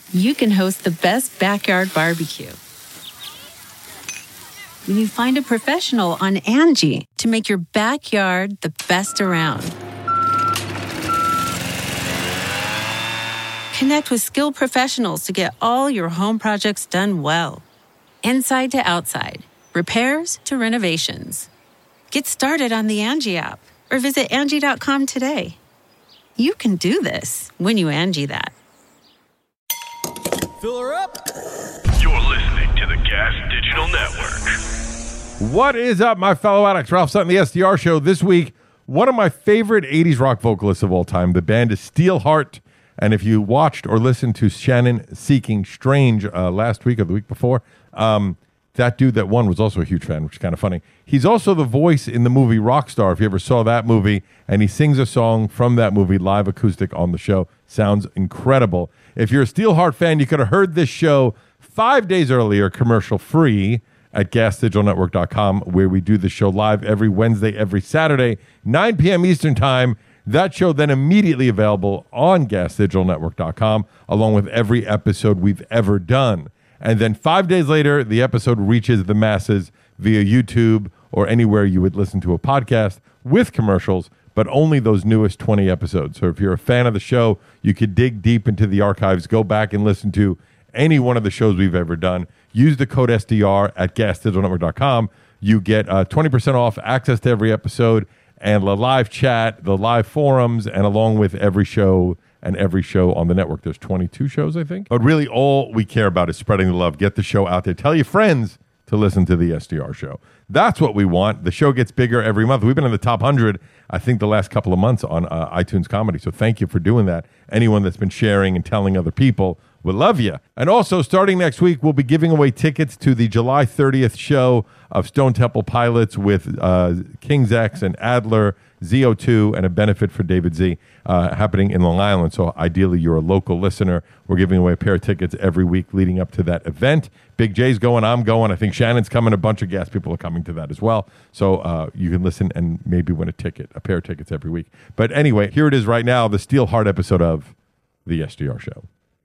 you can host the best backyard barbecue. When you find a professional on Angie to make your backyard the best around. Connect with skilled professionals to get all your home projects done well. Inside to outside, repairs to renovations. Get started on the Angie app or visit Angie.com today. You can do this when you Angie that. Fill her up. You're listening to the Gas Digital Network. What is up, my fellow addicts? Ralph Sutton, the SDR Show. This week, one of my favorite 80s rock vocalists of all time. The band is Steelheart. And if you watched or listened to Shannon Seeking Strange last week or the week before, that dude that won was also a huge fan, which is kind of funny. He's also the voice in the movie Rockstar, if you ever saw that movie, and he sings a song from that movie, live acoustic on the show. Sounds incredible. If you're a Steelheart fan, you could have heard this show 5 days earlier, commercial-free, at GasDigitalNetwork.com, where we do the show live every Wednesday, every Saturday, 9 p.m. Eastern Time. That show then immediately available on GasDigitalNetwork.com, along with every episode we've ever done. And then 5 days later, the episode reaches the masses via YouTube or anywhere you would listen to a podcast with commercials, but only those newest 20 episodes. So if you're a fan of the show, you could dig deep into the archives, go back and listen to any one of the shows we've ever done. Use the code SDR at GasDigitalNetwork.com. You get 20% off, access to every episode, and the live chat, the live forums, and along with every show and every show on the network. There's 22 shows, I think. But really, all we care about is spreading the love. Get the show out there. Tell your friends to listen to the SDR Show. That's what we want. The show gets bigger every month. We've been in the top 100, I think, the last couple of months on iTunes Comedy. So thank you for doing that. Anyone that's been sharing and telling other people, we love you. And also, starting next week, we'll be giving away tickets to the July 30th show of Stone Temple Pilots with King's X and Adler, ZO2, and a benefit for David Z happening in Long Island. So ideally, you're a local listener. We're giving away a pair of tickets every week leading up to that event. Big J's going, I'm going. I think Shannon's coming. A bunch of gas people are coming to that as well. So you can listen and maybe win a pair of tickets every week. But anyway, here it is right now, the Steelheart episode of the SDR Show.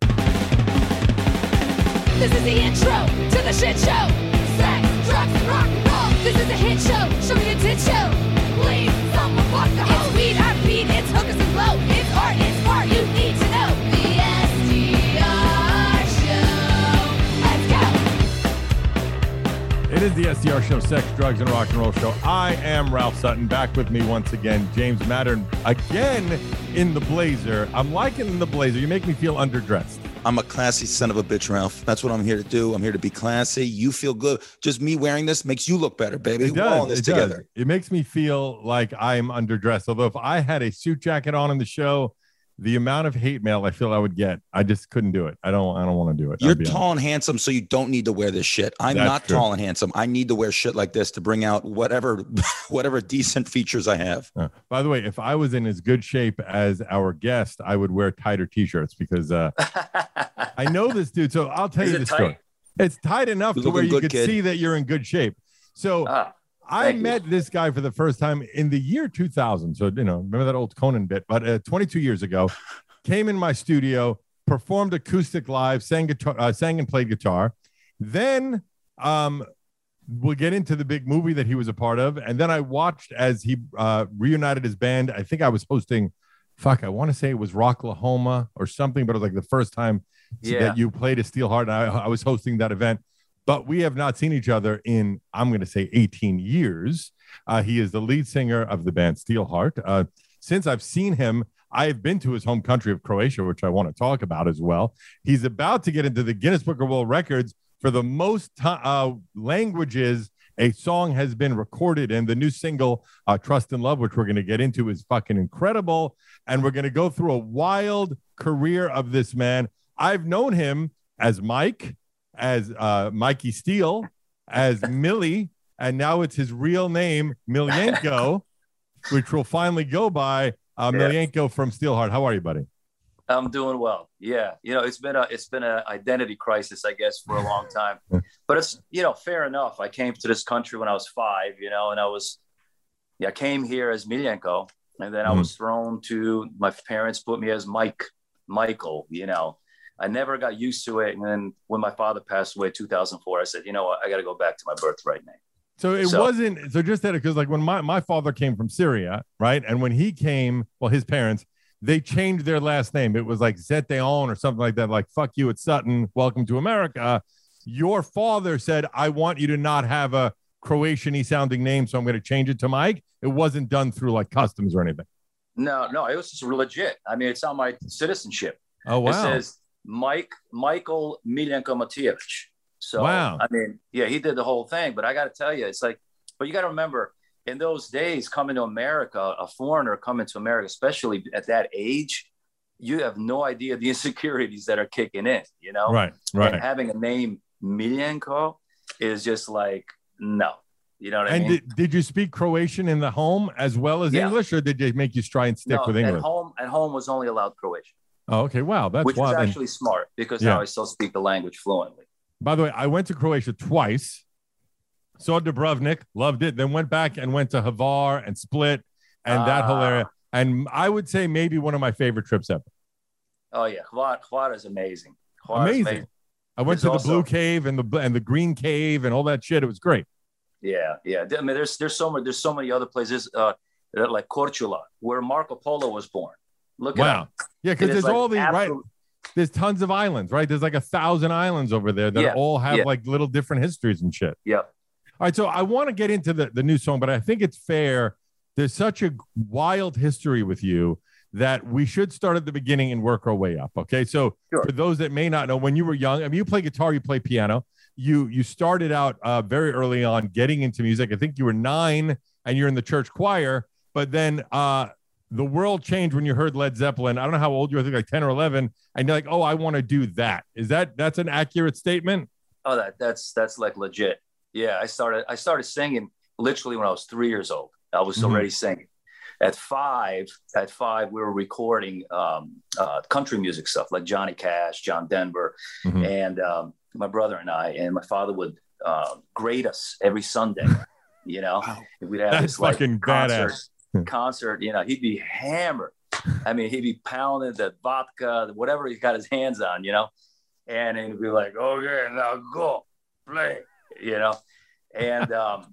This is the intro to the shit show. Sex, drugs, and rock and roll. This is a hit show. Show me a tit show. Please, someone fuck the hoe. It's weed, I beat, it's hookers and blow. It's art, you need to know. The SDR Show. Let's go. It is the SDR Show, Sex, Drugs, and Rock and Roll Show. I am Ralph Sutton. Back with me once again, James Mattern, again in the blazer. I'm liking the blazer. You make me feel underdressed. I'm a classy son of a bitch, Ralph. That's what I'm here to do. I'm here to be classy. You feel good. Just me wearing this makes you look better, baby. We're all in this together. It makes me feel like I'm underdressed. Although if I had a suit jacket on in the show, the amount of hate mail I feel I would get, I just couldn't do it. I don't want to do it. You're tall and handsome, so you don't need to wear this shit. I'm not tall and handsome. I need to wear shit like this to bring out whatever decent features I have. By the way, if I was in as good shape as our guest, I would wear tighter t-shirts because I know this dude. So I'll tell you the story. It's tight enough to where you could see that you're in good shape. So I met this guy for the first time in the year 2000. So, remember that old Conan bit, but 22 years ago, came in my studio, performed acoustic live, sang and played guitar. Then we'll get into the big movie that he was a part of. And then I watched as he reunited his band. I think I was hosting, I want to say it was Rocklahoma or something, but it was like the first time that you played a Steelheart. And I was hosting that event. But we have not seen each other in, I'm going to say, 18 years. He is the lead singer of the band Steelheart. Since I've seen him, I've been to his home country of Croatia, which I want to talk about as well. He's about to get into the Guinness Book of World Records for the most languages a song has been recorded. And the new single, Trust and Love, which we're going to get into, is fucking incredible. And we're going to go through a wild career of this man. I've known him as Mike, as Mikey Steele, as Millie, and now it's his real name, Miljenko, which will finally go by Miljenko from Steelheart. How are you, buddy? I'm doing well. Yeah. It's been an identity crisis, I guess, for a long time, but it's, fair enough. I came to this country when I was 5, and I came here as Miljenko, and then I was thrown to, my parents put me as Michael, I never got used to it. And then when my father passed away in 2004, I said, you know what, I got to go back to my birthright name. So it wasn't, so just that, because like when my father came from Syria, right? And when he came, well, his parents, they changed their last name. It was like Zeteon or something like that. Like, fuck you, it's Sutton. Welcome to America. Your father said, I want you to not have a Croatian-y sounding name, so I'm going to change it to Mike. It wasn't done through like customs or anything. No, it was just legit. I mean, it's on my citizenship. Oh, wow. It says Michael Miljenko Matijevic. So, wow. I mean, yeah, he did the whole thing. But I got to tell you, it's like, but you got to remember, in those days, coming to America, a foreigner coming to America, especially at that age, you have no idea the insecurities that are kicking in, you know? Right. And having a name Miljenko is just like, no. You know what I mean? And did you speak Croatian in the home as well as English, or did they make you try and stick with English? At home was only allowed Croatian. Oh, okay. Wow. That's which wild. is actually smart, because now I still speak the language fluently. By the way, I went to Croatia twice. Saw Dubrovnik, loved it. Then went back and went to Hvar and Split and that whole area. And I would say maybe one of my favorite trips ever. Oh yeah, Hvar is amazing. Amazing. I went to the Blue Cave and the Green Cave and all that shit. It was great. Yeah. I mean, there's so many other places like Korčula, where Marco Polo was born. Look at it. Yeah, because there's like all these right. There's tons of islands, right? There's like 1,000 islands over there that all have like little different histories and shit. Yeah. All right, so I want to get into the new song, but I think it's fair. There's such a wild history with you that we should start at the beginning and work our way up. Okay, so for those that may not know, when you were young, I mean, you play guitar, you play piano. You started out very early on getting into music. I think you were 9 and you're in the church choir, but then the world changed when you heard Led Zeppelin. I don't know how old you were, I think like 10 or 11, and you're like, oh, I want to do that. That's an accurate statement? Oh, that's like legit. Yeah, I started singing literally when I was 3 years old. I was already singing. At five, we were recording country music stuff like Johnny Cash, John Denver, and my brother and I. And my father would grade us every Sunday. You know, we'd have this like concert. You know, he'd be hammered. I mean, he'd be pounding the vodka, whatever he got his hands on. You know, and he'd be like, "Okay, now go play." You know, and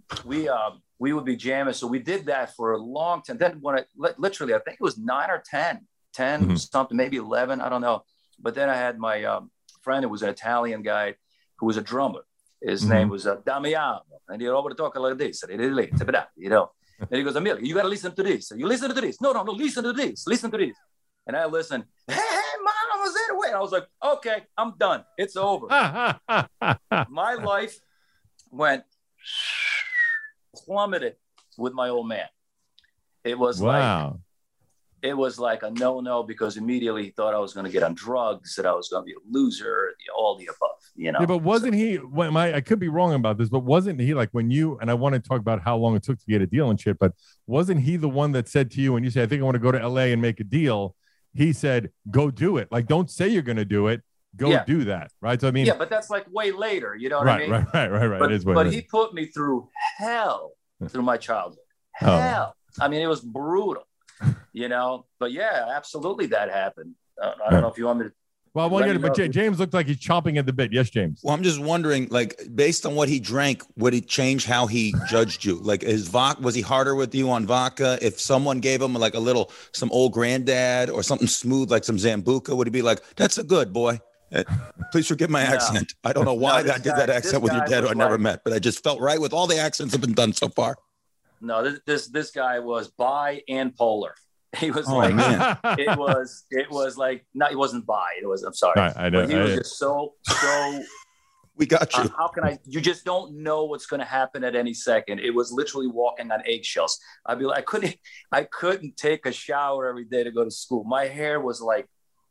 we would be jamming. So we did that for a long time. Then when literally, I think it was 9 or 10 something, maybe 11. I don't know. But then I had my friend who was an Italian guy who was a drummer. His name was Damiano. And he would talk like this. You know, and he goes, Emilio, you got to listen to this. You listen to this. No, listen to this. Listen to this. And I listened. Hey, mom, I was there. Wait. I was like, okay, I'm done. It's over. My life plummeted with my old man. It was like a no, because immediately he thought I was going to get on drugs, that I was going to be a loser, all the above, you know. Yeah, but wasn't he, I could be wrong about this, but wasn't he like when you, and I want to talk about how long it took to get a deal and shit, but wasn't he the one that said to you, when you say, I think I want to go to LA and make a deal, he said, go do it. Like, don't say you're going to do it. Go do that. Right. So, I mean, yeah, but that's like way later. You know what I mean? Right. But he put me through hell through my childhood. Hell. I mean, it was brutal, you know, but yeah, absolutely. That happened. I don't know if you want me to. Well, but James looked like he's chomping at the bit. Yes, James. Well, I'm just wondering, like, based on what he drank, would it change how he judged you? Like, was he harder with you on vodka? If someone gave him like some old granddad or something smooth, like some Zambuca, would he be like, that's a good boy? Please forgive my accent. I don't know why I did that accent with your dad who I never met, but I just felt right with all the accents that have been done so far. No, this guy was bi and polar. He was it was like, no, he wasn't bi. It was, I'm sorry. I know. But he was just so. We got you. How can you just don't know what's going to happen at any second. It was literally walking on eggshells. I'd be like, I couldn't take a shower every day to go to school. My hair was like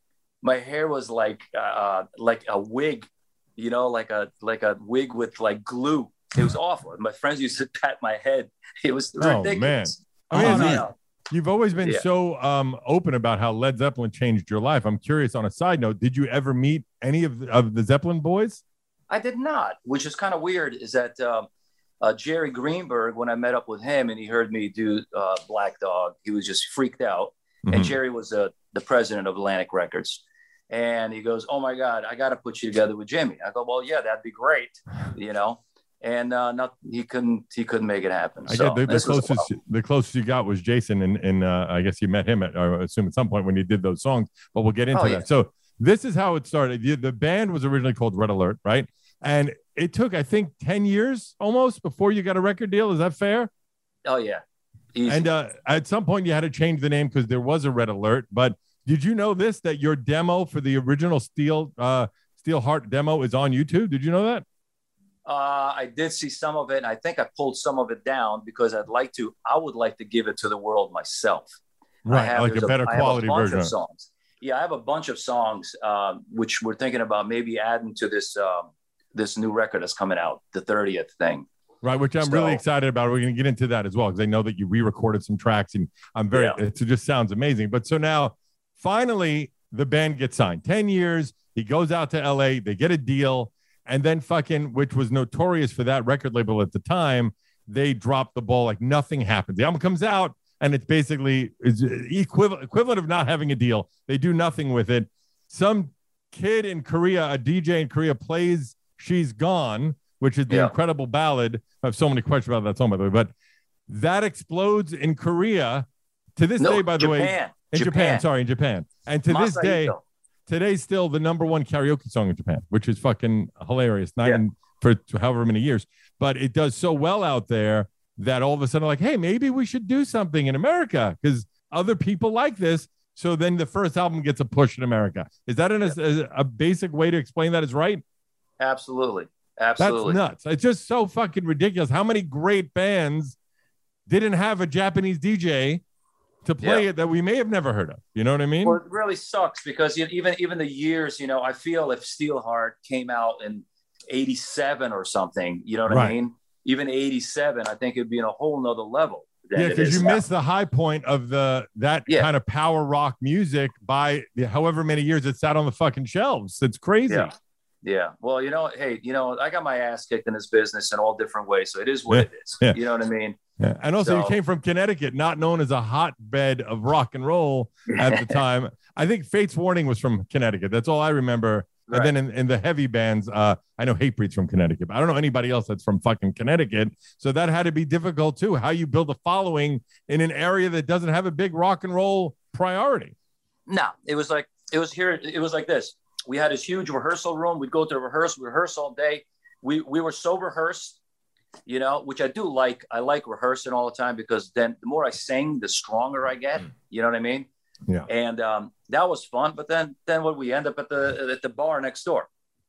a wig, you know, like a wig with like glue. It was awful. My friends used to pat my head. It was ridiculous. Man. You've always been so open about how Led Zeppelin changed your life. I'm curious, on a side note, did you ever meet any of the Zeppelin boys? I did not, which is kind of weird, is that Jerry Greenberg, when I met up with him and he heard me do Black Dog, he was just freaked out. And Jerry was the president of Atlantic Records. And he goes, "Oh my God, I got to put you together with Jimmy." I go, "Well, yeah, that'd be great," you know. And he couldn't make it happen. I So get the closest you got was Jason, and I guess you met him I assume at some point when you did those songs. But we'll get into that. So this is how it started. The band was originally called Red Alert, right? And it took, I think, 10 years almost before you got a record deal. Is that fair? Oh yeah. Easy. And at some point you had to change the name because there was a Red Alert. But did you know that your demo for the original Steel Heart demo is on YouTube? Did you know that? I did see some of it, and I think I pulled some of it down because I would like to give it to the world myself. Right, like a better quality version. Of songs. Yeah, I have a bunch of songs which we're thinking about maybe adding to this new record that's coming out, the 30th thing. Right, which I'm really excited about. We're going to get into that as well because I know that you re-recorded some tracks, and it just sounds amazing. But so now, finally, the band gets signed. 10 years, he goes out to LA, they get a deal. And then which was notorious for that record label at the time, they dropped the ball like nothing happens. The album comes out and it's basically equivalent of not having a deal. They do nothing with it. Some kid in Korea, a DJ in Korea, plays She's Gone, which is the incredible ballad. I have so many questions about that song, by the way, but that explodes in Korea to this day, by the way. In Japan. And to this day, today's still the number one karaoke song in Japan, which is fucking hilarious. For however many years, but it does so well out there that all of a sudden, like, hey, maybe we should do something in America because other people like this. So then the first album gets a push in America. Is that a basic way to explain that is right? Absolutely. That's nuts. It's just so fucking ridiculous. How many great bands didn't have a Japanese DJ to play it that we may have never heard of? You know what I mean? Well, it really sucks because even the years, I feel if Steelheart came out in 87 or something, you know what I mean? Even 87, I think it'd be in a whole nother level. Yeah, because you missed the high point of that kind of power rock music by however many years it sat on the fucking shelves. It's crazy. Yeah. Well, hey, I got my ass kicked in this business in all different ways. So it is what it is. Yeah. You know what I mean? Yeah. And also you came from Connecticut, not known as a hotbed of rock and roll at the time. I think Fates Warning was from Connecticut. That's all I remember. Right. And then in the heavy bands, I know Hatebreed's from Connecticut, but I don't know anybody else that's from fucking Connecticut. So that had to be difficult too. How you build a following in an area that doesn't have a big rock and roll priority. No, it was like this. We had this huge rehearsal room. We'd go to rehearse all day. We were so rehearsed, which I do like. I like rehearsing all the time because then the more I sing, the stronger I get. You know what I mean? Yeah. And that was fun. But then when we end up at the bar next door,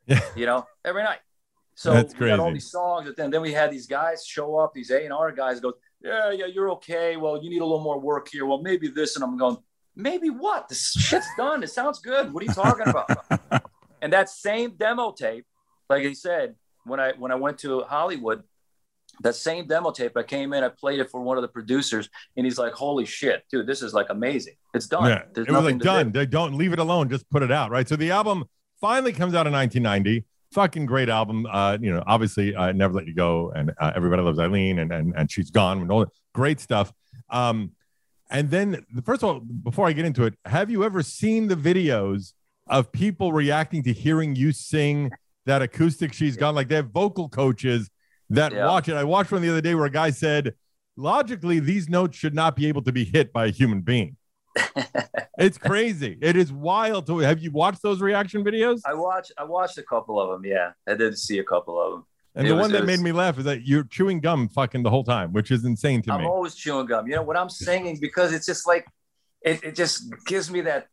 every night. So that's we got all these songs. And then we had these guys show up, these A&R guys go, yeah, you're okay. Well, you need a little more work here. Well, maybe this. And I'm going, maybe what? This shit's done. It sounds good. What are you talking about? And that same demo tape, like I said, when I went to Hollywood, that same demo tape, I came in, I played it for one of the producers, and he's like, holy shit, dude, this is like amazing. It's done. Yeah, it was like done. They don't leave it alone. Just put it out, right? So the album finally comes out in 1990. Fucking great album. Obviously, Never Let You Go and Everybody Loves Eileen and She's Gone and all that great stuff. And then, first of all, before I get into it, have you ever seen the videos of people reacting to hearing you sing that acoustic She's Gone? Like they have vocal coaches that watch it. I watched one the other day where a guy said, logically, these notes should not be able to be hit by a human being. It's crazy. It is wild. Have you watched those reaction videos? I watched a couple of them. Yeah, I did see a couple of them. And the one that made me laugh is that you're chewing gum fucking the whole time, which is insane to me. I'm always chewing gum. When I'm singing, because it's just like, it just gives me that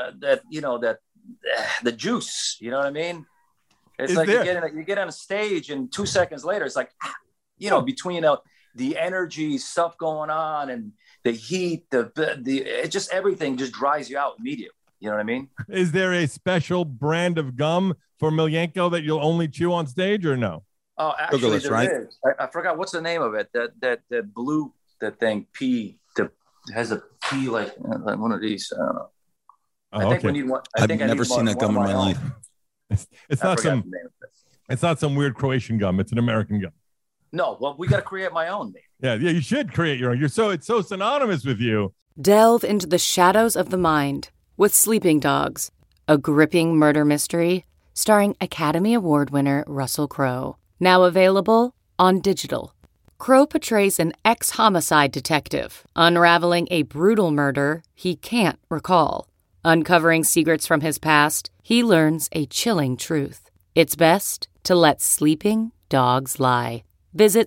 the juice. You know what I mean? It's like you get on a stage and 2 seconds later, it's like, between the energy stuff going on and the heat, it just everything just dries you out immediately. You know what I mean? Is there a special brand of gum for Emelianenko that you'll only chew on stage or no? Oh, actually, there is. I forgot what's the name of it. That blue, that thing, P, has a P like one of these. I don't know. I think we need one. I've never seen that gum in my life. It's not some weird Croatian gum. It's an American gum. No, well, we got to create my own, man. Yeah, you should create your own. It's so synonymous with you. Delve into the shadows of the mind with Sleeping Dogs, a gripping murder mystery starring Academy Award winner Russell Crowe. Now available on digital. Crowe portrays an ex-homicide detective unraveling a brutal murder he can't recall. Uncovering secrets from his past, he learns a chilling truth. It's best to let sleeping dogs lie. Visit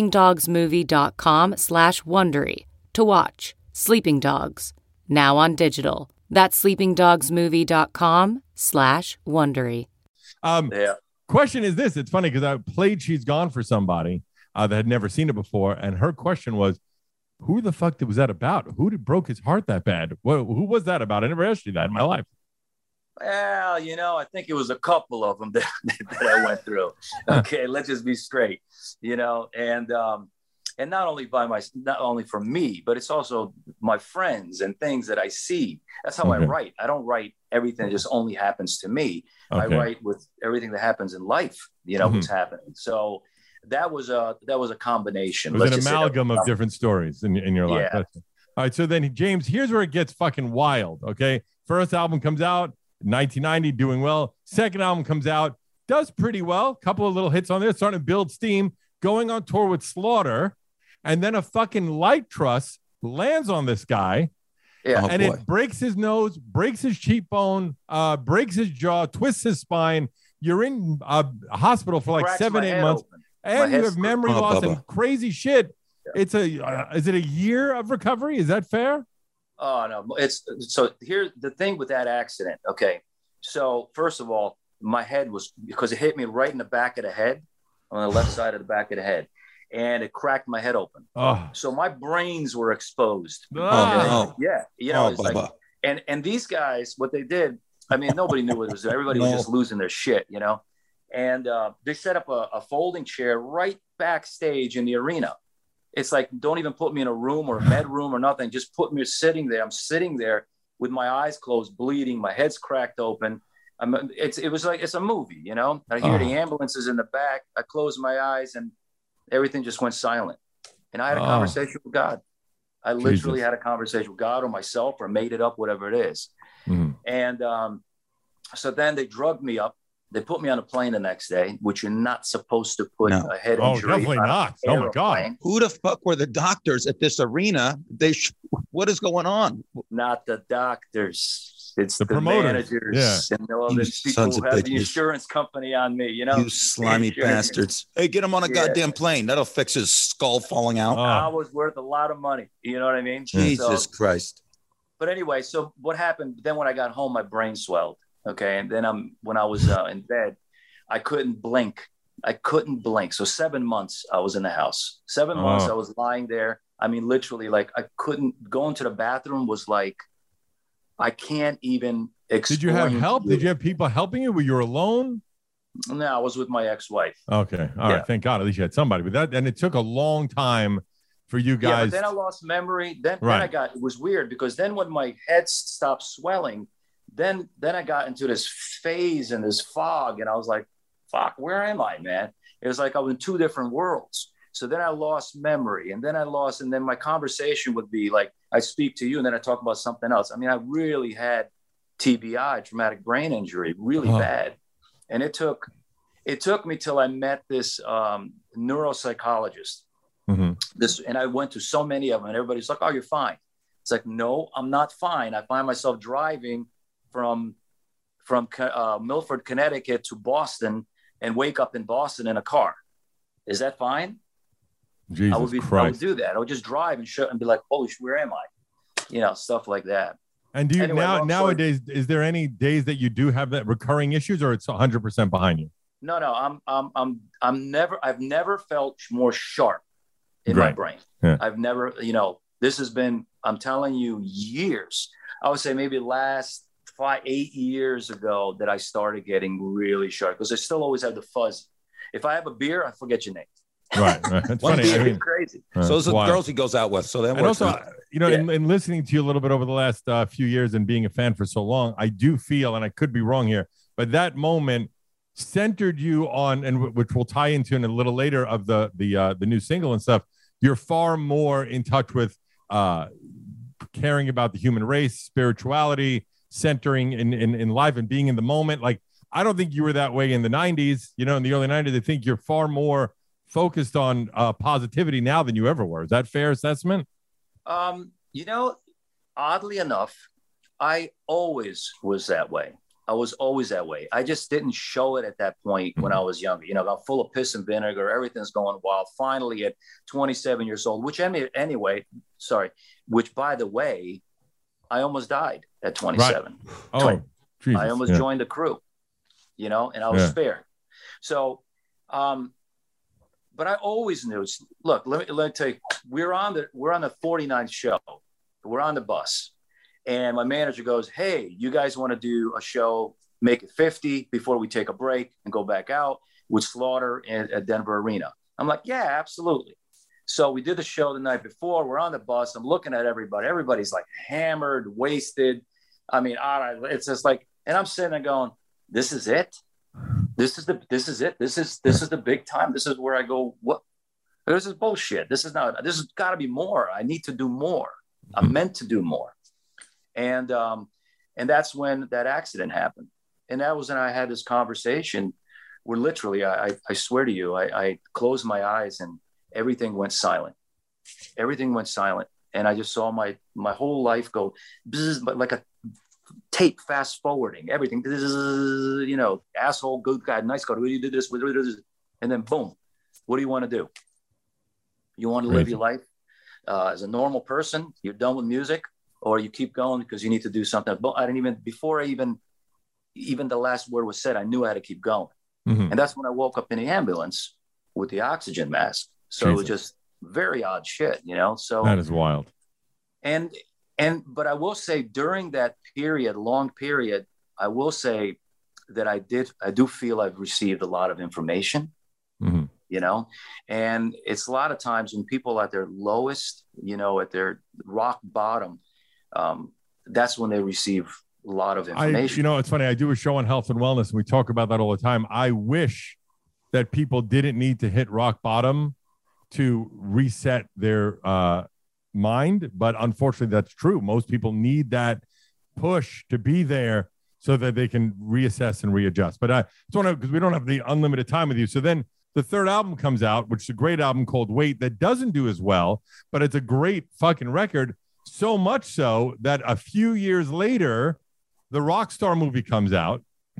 sleepingdogsmovie.com/Wondery to watch Sleeping Dogs, now on digital. That's sleepingdogsmovie.com/Wondery. Question is this. It's funny because I played She's Gone for somebody that had never seen it before. And her question was, who the fuck was that about? Who broke his heart that bad? Who was that about? I never asked you that in my life. Well, I think it was a couple of them that I went through. Okay, let's just be straight, and not only for me, but it's also my friends and things that I see. That's how I write. I don't write everything that just only happens to me. Okay. I write with everything that happens in life, what's happening. So that was a combination. It was an amalgam of different stories in your life. Yeah. All right. So then, James, here's where it gets fucking wild. Okay. First album comes out, 1990, doing well. Second album comes out, does pretty well. Couple of little hits on there, starting to build steam, going on tour with Slaughter. And then a fucking light truss lands on this guy. Yeah. And it breaks his nose, breaks his cheekbone, breaks his jaw, twists his spine. You're in a hospital for like 7-8 months. Open. And you have memory loss and crazy shit. Yeah. It's is it a year of recovery? Is that fair? Oh, no. So here's the thing with that accident. Okay. So first of all, my head was, because it hit me right in the back of the head, on the left side of the back of the head. And it cracked my head open. Oh. So my brains were exposed. Oh, no. Yeah. It's like, and these guys, what they did, I mean, nobody knew what it was. Everybody was just losing their shit, And they set up a folding chair right backstage in the arena. It's like, don't even put me in a room or a med room or nothing. Just put me sitting there. I'm sitting there with my eyes closed, bleeding. My head's cracked open. It was like, it's a movie, I hear the ambulances in the back. I close my eyes and everything just went silent. And I had a conversation with God. I literally had a conversation with God or myself or made it up, whatever it is. Mm-hmm. And so then they drugged me up. They put me on a plane the next day, which you're not supposed to put a head injury. Oh, definitely not. Oh, my God. Who the fuck were the doctors at this arena? What is going on? Not the doctors. It's the promoters. Managers and all these people who have the insurance company on me, You slimy bastards. Hey, get him on a goddamn plane. That'll fix his skull falling out. I was worth a lot of money. You know what I mean? Jesus Christ. But anyway, so what happened? Then when I got home, my brain swelled. Okay. And then when I was in bed, I couldn't blink. So 7 months I was in the house. 7 months I was lying there. I mean, literally, like I couldn't go into the bathroom was like, I can't even explain. Did you have help? Did you have people helping you? Were you alone? No, I was with my ex-wife. Okay. All right. Thank God. At least you had somebody. But it took a long time for you guys. Yeah, but then I lost memory. Then it was weird because then when my head stopped swelling, then I got into this phase and this fog. And I was like, fuck, where am I, man? It was like I was in two different worlds. So then I lost memory and then my conversation would be like, I speak to you and then I talk about something else. I mean, I really had TBI, traumatic brain injury, really bad. And it took me till I met this neuropsychologist. Mm-hmm. And I went to so many of them and everybody's like, oh, you're fine. It's like, no, I'm not fine. I find myself driving from Milford, Connecticut to Boston and wake up in Boston in a car. Is that fine? Jesus Christ. I would do that. I would just drive and be like, holy shit, where am I? Stuff like that. And do you nowadays, is there any days that you do have that recurring issues or it's 100% behind you? No, I've never felt more sharp in my brain. Yeah. I've never, this has been, I'm telling you, years. I would say maybe last 8 years ago that I started getting really sharp because I still always have the fuzz. If I have a beer, I forget your name. Right. It's funny. I mean, crazy. So those are the girls he goes out with. So that works. Also, in listening to you a little bit over the last few years and being a fan for so long, I do feel, and I could be wrong here, but that moment centered you on, and which we'll tie into in a little later of the new single and stuff. You're far more in touch with caring about the human race, spirituality, centering in life and being in the moment. Like, I don't think you were that way in the 90s, you know, in the early 90s. I think you're far more focused on positivity now than you ever were. Is that fair assessment? You know, oddly enough, I always was that way. I was always that way. I just didn't show it at that point when I was younger. You know, I'm full of piss and vinegar. Everything's going wild. Finally, at 27 years old, which by the way, I almost died at 27. Right. Oh, Jesus, I almost joined the crew, you know, and I was spared. So, but I always knew. Look, let me tell you, we're on the 49th show. We're on the bus. And my manager goes, hey, you guys want to do a show, make it 50 before we take a break and go back out with Slaughter at Denver Arena? I'm like, yeah, absolutely. So we did the show the night before. We're on the bus. I'm looking at everybody. Everybody's like hammered, wasted. I mean, it's just like, and I'm sitting there going, this is it. This is it. This is the big time. This is where I go, what? This is bullshit. This has got to be more. I need to do more. I'm meant to do more. And that's when that accident happened. And that was when I had this conversation where literally, I swear to you, I closed my eyes and everything went silent. Everything went silent. And I just saw my whole life go bzz, but like a tape fast forwarding, everything, bzz, you know, asshole, good guy, nice guy, you did this, and then boom, what do you want to do? You want to live your life as a normal person? You're done with music? Or you keep going because you need to do something. But I didn't before even the last word was said, I knew I had to keep going. Mm-hmm. And that's when I woke up in the ambulance with the oxygen mask. So Jesus. It was just very odd shit, you know? So that is wild. But I will say during that period, long period, I will say that I do feel I've received a lot of information, you know, and it's a lot of times when people are at their lowest, you know, at their rock bottom, that's when they receive a lot of information. You know, it's funny. I do a show on health and wellness, and we talk about that all the time. I wish that people didn't need to hit rock bottom to reset their mind, but unfortunately, that's true. Most people need that push to be there so that they can reassess and readjust. But I just want to, because we don't have the unlimited time with you. So then the third album comes out, which is a great album called Wait, that doesn't do as well, but it's a great fucking record. So much so that a few years later, the Rockstar movie comes out.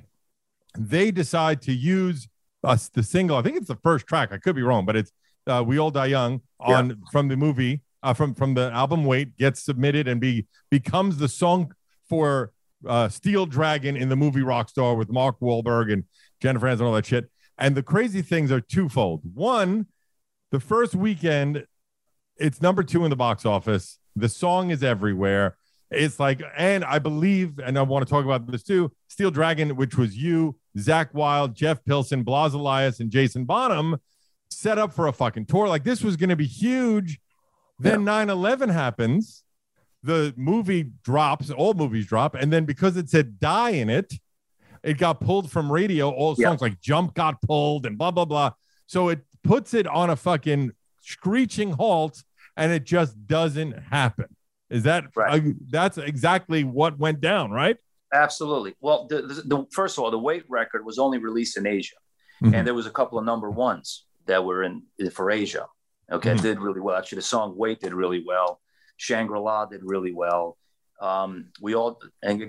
They decide to use the single. I think it's the first track. I could be wrong, but it's We All Die Young from the movie, from the album Wait, gets submitted and becomes the song for Steel Dragon in the movie Rockstar with Mark Wahlberg and Jennifer Aniston and all that shit. And the crazy things are twofold. One, the first weekend, it's number 2 in the box office. The song is everywhere. It's like, and I believe, and I want to talk about this too, Steel Dragon, which was you, Zach Wilde, Jeff Pilson, Blas Elias, and Jason Bonham, set up for a fucking tour. Like, this was going to be huge. Then 9/11 happens. The movie drops, all movies drop. And then because it said die in it, it got pulled from radio. All songs like Jump got pulled and blah, blah, blah. So it puts it on a fucking screeching halt. And it just doesn't happen. Is that right? That's exactly what went down, right? Absolutely. Well, the first of all, the Wait record was only released in Asia, and there was a couple of number ones that were for Asia. Okay, it did really well. Actually, the song Wait did really well. Shangri-La did really well. When We All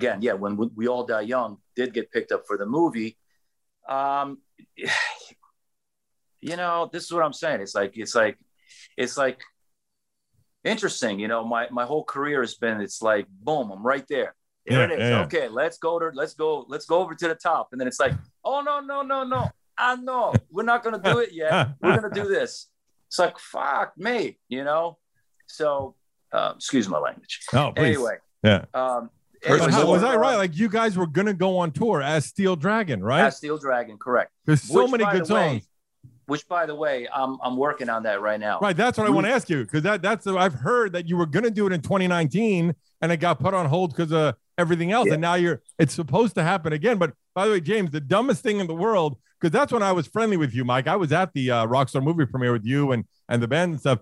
Die Young did get picked up for the movie. You know, this is what I'm saying. It's like. Interesting, you know, my whole career has been, it's like, boom, I'm right there. There it is. Yeah. Okay, let's go over to the top. And then it's like, oh, no. I know. We're not going to do it yet. We're going to do this. It's like, fuck me, you know? So, excuse my language. Oh, please. Anyway. Yeah. Was I right? Like, you guys were going to go on tour as Steel Dragon, right? As Steel Dragon, correct. There's so many good songs. Which, by the way, I'm working on that right now. Right, that's what I want to ask you, because that's I've heard that you were going to do it in 2019, and it got put on hold because of everything else, and now it's supposed to happen again. But by the way, James, the dumbest thing in the world, because that's when I was friendly with you, Mike. I was at the Rockstar movie premiere with you and the band and stuff.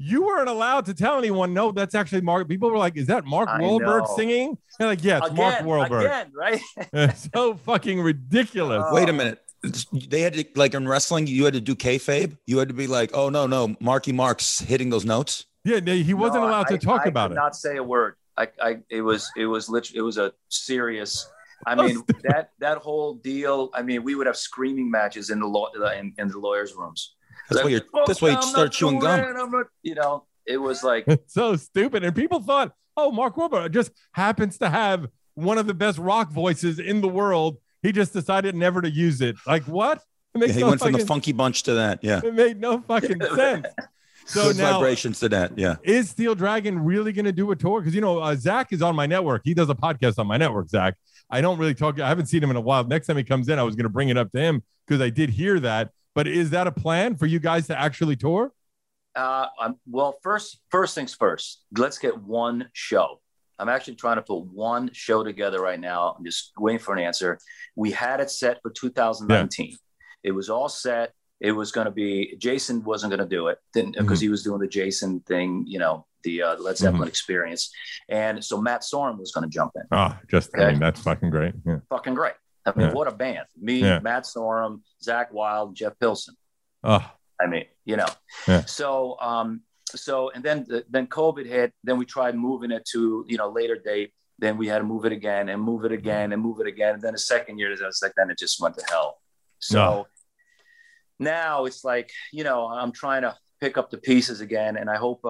You weren't allowed to tell anyone, no, that's actually Mark. People were like, is that Mark Wahlberg singing? They're like, yeah, it's Mark Wahlberg. Again, right? It's so fucking ridiculous. Wait a minute. They had to, like in wrestling, you had to do kayfabe. You had to be like, oh, no, Marky Mark's hitting those notes. Yeah, he wasn't allowed to talk about it. I could not say a word. It was literally, it was a serious. I mean, that whole deal. I mean, we would have screaming matches in the lawyers' rooms. That's why you start chewing gum. You know, it was like it's so stupid. And people thought, oh, Mark Wahlberg just happens to have one of the best rock voices in the world. He just decided never to use it. Like what? He went from the Funky Bunch to that. Yeah, it made no fucking sense. So good now, vibrations to that. Yeah. Is Steel Dragon really going to do a tour? Because, you know, Zach is on my network. He does a podcast on my network, Zach. I don't really talk. I haven't seen him in a while. Next time he comes in, I was going to bring it up to him because I did hear that. But is that a plan for you guys to actually tour? Well, first things first. Let's get one show. I'm actually trying to put one show together right now. I'm just waiting for an answer. We had it set for 2019. Yeah. It was all set. It was going to be, Jason wasn't going to do it because he was doing the Jason thing, you know, the Led Zeppelin experience. And so Matt Sorum was going to jump in. Oh, I mean, that's fucking great. Yeah. Fucking great. I mean, what a band. Me, Matt Sorum, Zach Wilde, Jeff Pilson. Oh. I mean, you know. Yeah. So and then COVID hit. Then we tried moving it to, you know, later date. Then we had to move it again and move it again and move it again. And then the second year, then it just went to hell. So now it's like, you know, I'm trying to pick up the pieces again. And I hope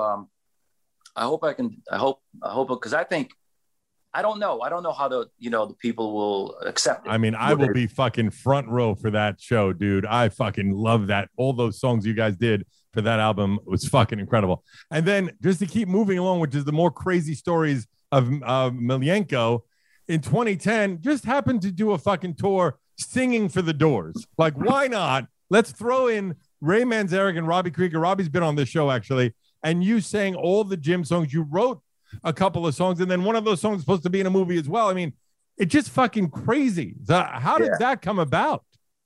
because I don't know how the people will accept it. I mean, I will be fucking front row for that show, dude. I fucking love that. All those songs you guys did for that album was fucking incredible. And then just to keep moving along, which is the more crazy stories of Emelianenko, in 2010, just happened to do a fucking tour singing for the Doors. Like, why not? Let's throw in Ray Manzarek and Robbie Krieger. Robbie's been on this show, actually. And you sang all the Jim songs. You wrote a couple of songs, and then one of those songs is supposed to be in a movie as well. I mean, it's just fucking crazy. How did that come about?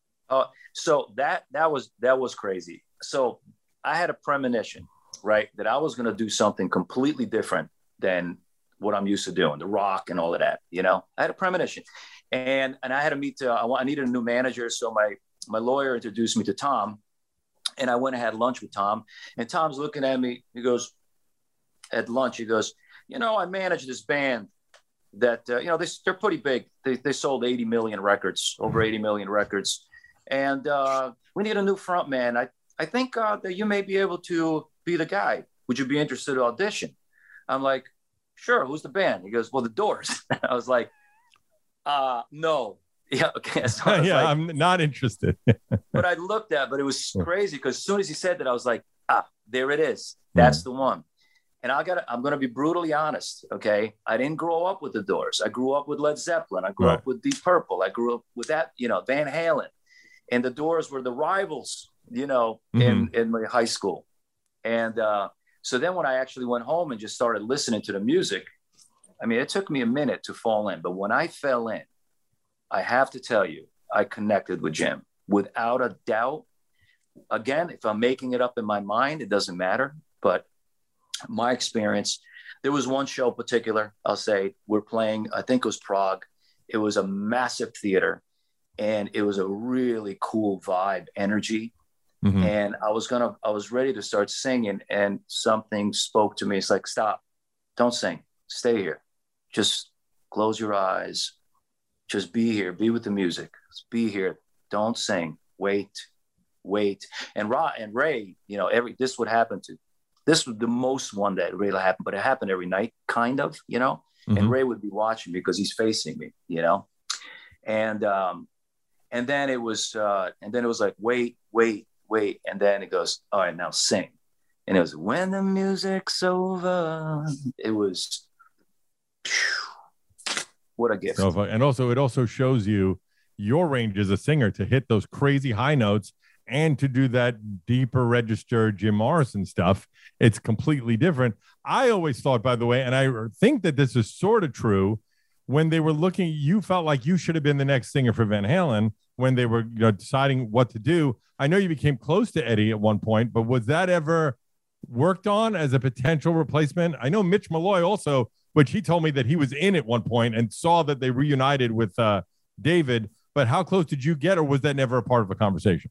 So that was crazy. So I had a premonition, right, that I was going to do something completely different than what I'm used to doing, the rock and all of that. You know, I had a premonition, and I had to meet. I needed a new manager, so my lawyer introduced me to Tom, and I went and had lunch with Tom. And Tom's looking at me. He goes, at lunch, he goes, you know, I manage this band that, you know, they're pretty big. They sold 80 million records, over 80 million records. And we need a new front man. I think that you may be able to be the guy. Would you be interested to audition? I'm like, sure. Who's the band? He goes, well, the Doors. I was like, no. Yeah. Okay. So I'm not interested. But I looked at, but it was crazy because as soon as he said that, I was like, there it is. That's the one. And I'm going to be brutally honest. Okay. I didn't grow up with the Doors. I grew up with Led Zeppelin. I grew up with Deep Purple. I grew up with that, you know, Van Halen, and the Doors were the rivals, you know, in my high school. And so then when I actually went home and just started listening to the music, I mean, it took me a minute to fall in, but when I fell in, I have to tell you, I connected with Jim without a doubt. Again, if I'm making it up in my mind, it doesn't matter. But my experience, there was one show in particular, I'll say, we're playing, I think it was Prague. It was a massive theater, and it was a really cool vibe, energy. And I was ready to start singing, and something spoke to me. It's like, stop, don't sing, stay here. Just close your eyes. Just be here, be with the music. Just be here. Don't sing. Wait. And Ray, you know, this would happen to. This was the most one that really happened, but it happened every night, kind of, you know. And Ray would be watching me because he's facing me, you know. And then it was like wait, and then it goes, all right, now sing. And it was when the music's over. It was. What a gift. And also, it also shows you your range as a singer to hit those crazy high notes and to do that deeper register Jim Morrison stuff. It's completely different. I always thought, by the way, and I think that this is sort of true, when they were looking, you felt like you should have been the next singer for Van Halen when they were, you know, deciding what to do. I know you became close to Eddie at one point, but was that ever worked on as a potential replacement? I know Mitch Malloy also, which he told me that he was in at one point and saw that they reunited with David. But how close did you get, or was that never a part of a conversation?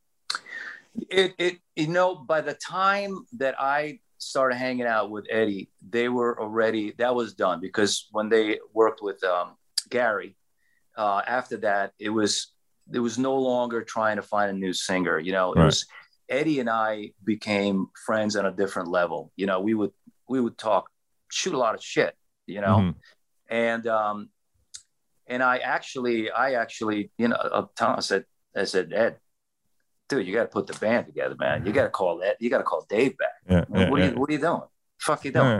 By the time that I started hanging out with Eddie, they were already, that was done, because when they worked with Gary, after that, it was no longer trying to find a new singer. It was Eddie and I became friends on a different level. We would talk, shoot a lot of shit, and I actually, I said, Ed, dude, you got to put the band together, man. You got to call Dave back. What are you doing? Fuck you doing?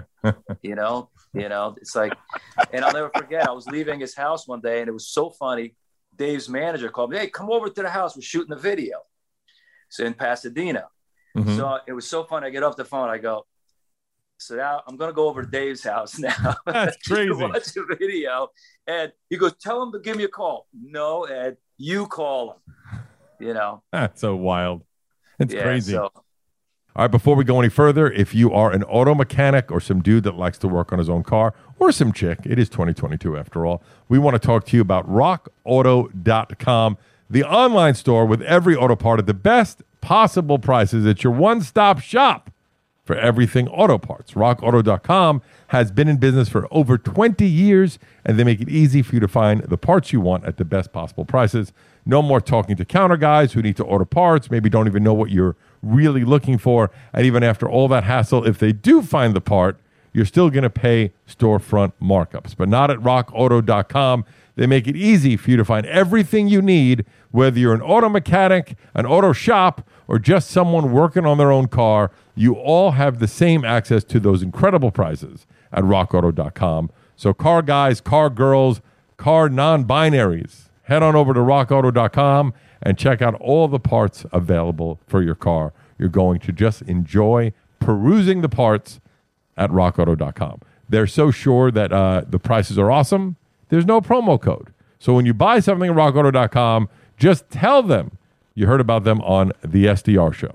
It's like, and I'll never forget, I was leaving his house one day and it was so funny. Dave's manager called me, hey, come over to the house. We're shooting a video. So in Pasadena. Mm-hmm. So it was so funny. I get off the phone. I go, so now I'm going to go over to Dave's house now. That's crazy. Watch the video. And he goes, tell him to give me a call. No, Ed, you call him. That's so wild. It's crazy. So. All right, before we go any further, if you are an auto mechanic or some dude that likes to work on his own car, or some chick, it is 2022 after all, we want to talk to you about rockauto.com, the online store with every auto part at the best possible prices. It's your one-stop shop for everything auto parts. rockauto.com has been in business for over 20 years, and they make it easy for you to find the parts you want at the best possible prices. No more talking to counter guys who need to order parts, maybe don't even know what you're really looking for. And even after all that hassle, if they do find the part, you're still going to pay storefront markups. But not at rockauto.com. They make it easy for you to find everything you need, whether you're an auto mechanic, an auto shop, or just someone working on their own car. You all have the same access to those incredible prices at rockauto.com. So car guys, car girls, car non-binaries, head on over to rockauto.com and check out all the parts available for your car. You're going to just enjoy perusing the parts at rockauto.com. They're so sure that the prices are awesome, there's no promo code. So when you buy something at rockauto.com, just tell them you heard about them on the SDR show.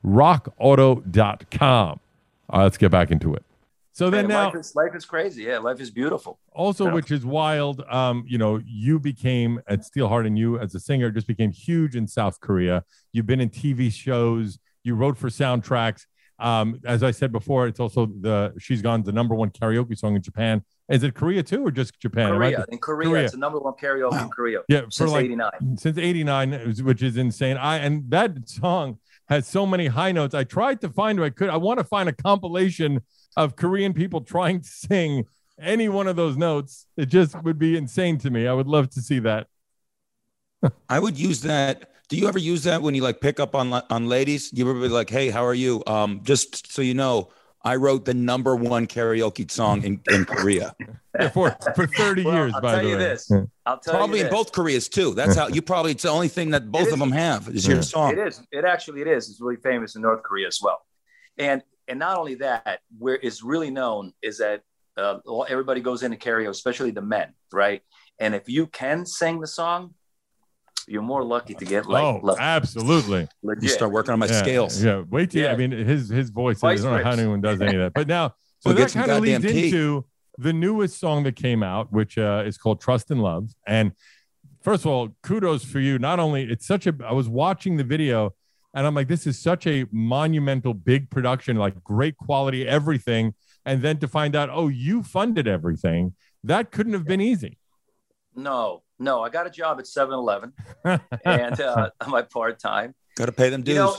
rockauto.com. All right, let's get back into it. So then now life is crazy. Yeah, life is beautiful. Also, which is wild, you became at Steelheart, and you as a singer just became huge in South Korea. You've been in TV shows. You wrote for soundtracks. As I said before, it's also She's Gone, the number one karaoke song in Japan. Is it Korea too, or just Japan? Korea. In Korea, it's the number one karaoke in Korea. Yeah, since '89. Since '89, which is insane. And that song has so many high notes. I tried to find I want to find a compilation of Korean people trying to sing any one of those notes. It just would be insane to me. I would love to see that. I would use that. Do you ever use that when you pick up on ladies? You ever be like, hey, how are you? Just so you know, I wrote the number one karaoke song in Korea. Yeah, for 30 years, by the way. I'll tell probably you in both Koreas too. That's how it's the only thing that both of them have is your song. It is. It actually is. It's really famous in North Korea as well. And not only that, where it's really known is that everybody goes into karaoke, especially the men, right? And if you can sing the song, you're more lucky to get absolutely. Legit. You start working on my scales. Yeah, wait till I mean his voice. I don't know how anyone does any of that. But now, so that kind of leads into the newest song that came out, which is called "Trust and Love." And first of all, kudos for you. Not only I was watching the video, and I'm like, this is such a monumental, big production, like great quality, everything. And then to find out, you funded everything. That couldn't have been easy. No, I got a job at 7-Eleven and my part-time. Got to pay them dues.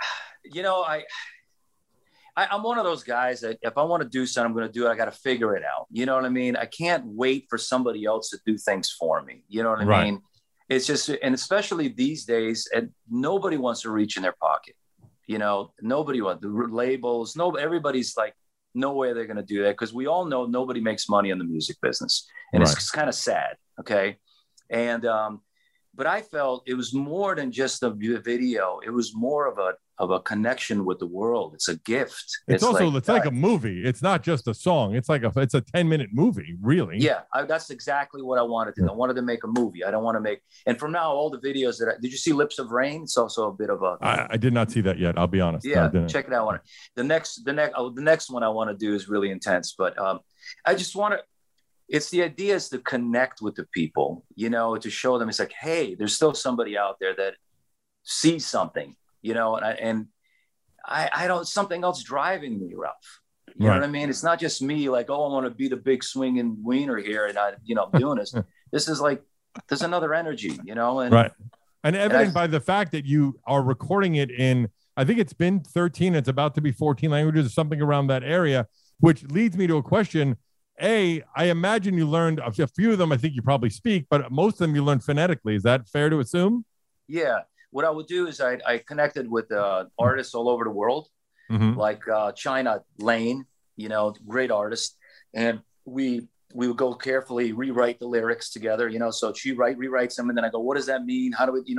I'm one of those guys that if I want to do something, I'm going to do it. I got to figure it out. You know what I mean? I can't wait for somebody else to do things for me. You know what I mean? It's just, and especially these days, and nobody wants to reach in their pocket. Nobody wants the labels. Everybody's like, no way they're going to do that, because we all know nobody makes money in the music business, and it's kind of sad. Okay. And but I felt it was more than just a video. It was more of a connection with the world. It's a gift. It's like a movie. It's not just a song. It's a 10-minute movie, really. Yeah, that's exactly what I wanted to do. I wanted to make a movie. I don't want to make. And from now, all the videos did you see Lips of Rain? It's also a bit of a. I did not see that yet. I'll be honest. Yeah, check it out. The next one I want to do is really intense, but I just want to. It's the idea is to connect with the people, to show them it's like, hey, there's still somebody out there that sees something, and I don't, something else driving me, Ralph. You know what I mean? It's not just me like, oh, I want to be the big swinging wiener here. And I'm doing this. This is like, there's another energy, and right. And evident by the fact that you are recording it in, I think it's been 13, it's about to be 14 languages or something around that area, which leads me to a question. I imagine you learned a few of them. I think you probably speak, but most of them you learned phonetically. Is that fair to assume? Yeah. What I would do is I connected with artists all over the world, like China Lane, great artist. And we would go carefully rewrite the lyrics together, so she rewrites them. And then I go, what does that mean? How do we,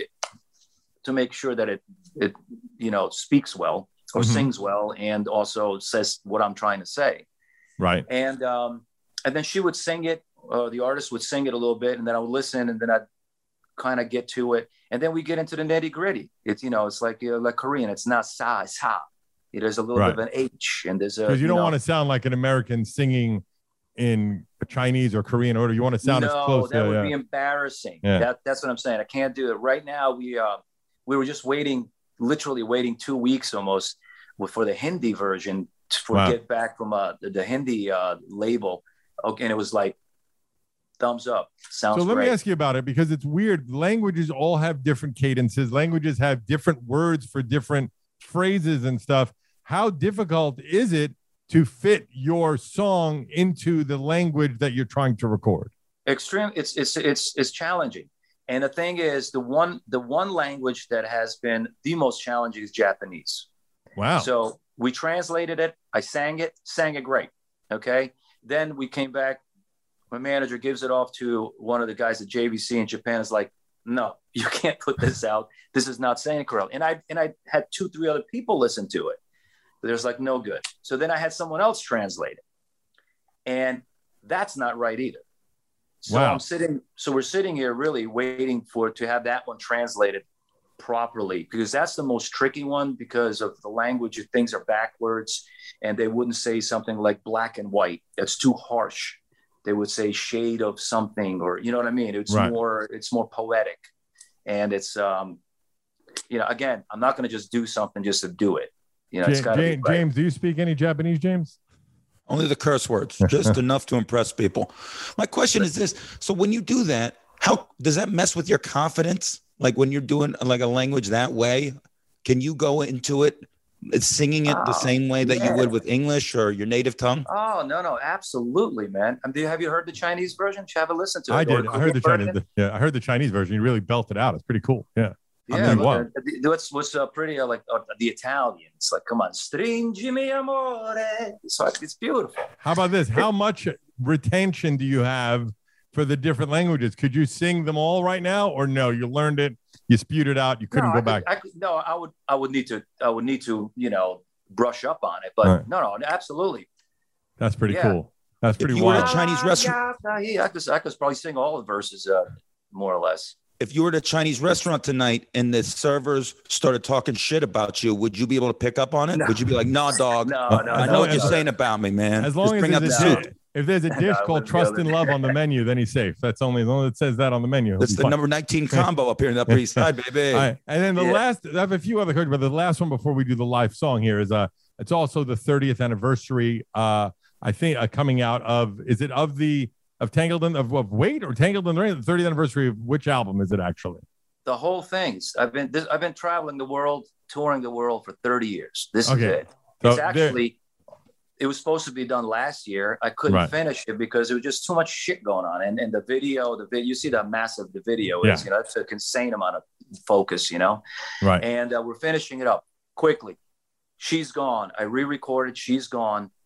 to make sure that it speaks well or sings well and also says what I'm trying to say. Right. And then she would sing it, the artist would sing it a little bit, and then I would listen, and then I'd kind of get to it. And then we get into the nitty gritty. It's, it's like Korean. It's not sa, it's ha. There's a little bit of an H, and there's a. Because you don't want to sound like an American singing in Chinese or Korean order. You want to sound as close. That would be embarrassing. Yeah. That's what I'm saying. I can't do it right now. We were just literally waiting 2 weeks almost for the Hindi version. Get back from the Hindi label. Okay, and it was like thumbs up. Sounds great. So let me ask you about it, because it's weird. Languages all have different cadences. Languages have different words for different phrases and stuff. How difficult is it to fit your song into the language that you're trying to record? Extreme. It's challenging. And the thing is, the one language that has been the most challenging is Japanese. Wow. So we translated it. I sang it great. Okay. Then we came back. My manager gives it off to one of the guys at JVC in Japan. Is like, no, you can't put this out. This is not saying correctly. And I had 2-3 other people listen to it. There's like no good. So then I had someone else translate it. And that's not right either. So wow. We're sitting here really waiting to have that one translated properly, because that's the most tricky one, because of the language. Things are backwards, and they wouldn't say something like black and white. That's too harsh. They would say shade of something, or you know what I mean? It's more poetic. And it's again, I'm not going to just do something just to do it. It's got to be right. James, do you speak any Japanese, James? Only the curse words, just enough to impress people. My question is this. So when you do that, how does that mess with your confidence? Like when you're doing like a language that way, can you go into it singing it the same way that you would with English or your native tongue? Oh, no, absolutely, man. Have you heard the Chinese version? Should I have a listen to it? I did. I heard the Chinese. I heard the Chinese version. You really belted out. It's pretty cool. Yeah. Yeah. What's pretty like the Italians? Like, come on, stringi mi amore. So it's beautiful. How about this? How much retention do you have for the different languages? Could you sing them all right now, or no? You learned it, you spewed it out, you couldn't go back. I would need to, brush up on it. But right. No, absolutely. That's pretty cool. That's pretty wild. If you were at a Chinese restaurant, I could probably sing all the verses, more or less. If you were at a Chinese restaurant tonight and the servers started talking shit about you, would you be able to pick up on it? No. Would you be like, "Nah, dog, no, I know what you're saying about me, man. As long as if there's a dish called Trust and Love on the menu, then he's safe. That's only as long as it says that on the menu. That's the number 19 combo up here in the Upper East Side, baby. All right. And then the last, I have a few other questions, but the last one before we do the live song here is it's also the 30th anniversary. I think coming out of Tangled in of Wait or Tangled in the Rain, the 30th anniversary of which album is it actually? The whole thing. I've been traveling the world, touring the world for 30 years. This is it. It's actually. It was supposed to be done last year. I couldn't finish it because there was just too much shit going on. And the video, you see how massive the video is, it's an insane amount of focus, Right. And we're finishing it up quickly. She's gone. I re-recorded. She's gone.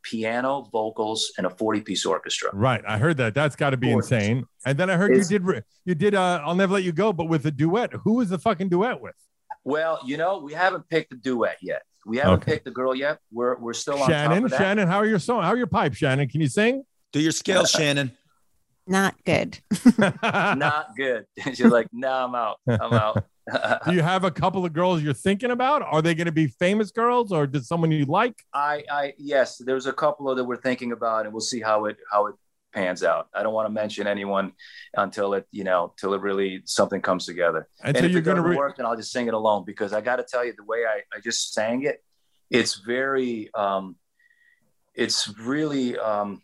piano, vocals, and a 40-piece orchestra. Right. I heard that. That's got to be Gorgeous. insane. And then I heard you did I'll Never Let You Go, but with a duet. Who was the fucking duet with? Well, we haven't picked a duet yet. We haven't picked a girl yet. We're still on top of that. Shannon, how are your song? How are your pipes, Shannon? Can you sing? Do your scales, Shannon. Not good. Not good. She's like, no, I'm out. Do you have a couple of girls you're thinking about? Are they going to be famous girls, or does someone you like? Yes, there's a couple of that we're thinking about, and we'll see how it pans out. I don't want to mention anyone until it really something comes together. And so you're going to work, then I'll just sing it alone, because I got to tell you, the way I just sang it, it's very, it's really,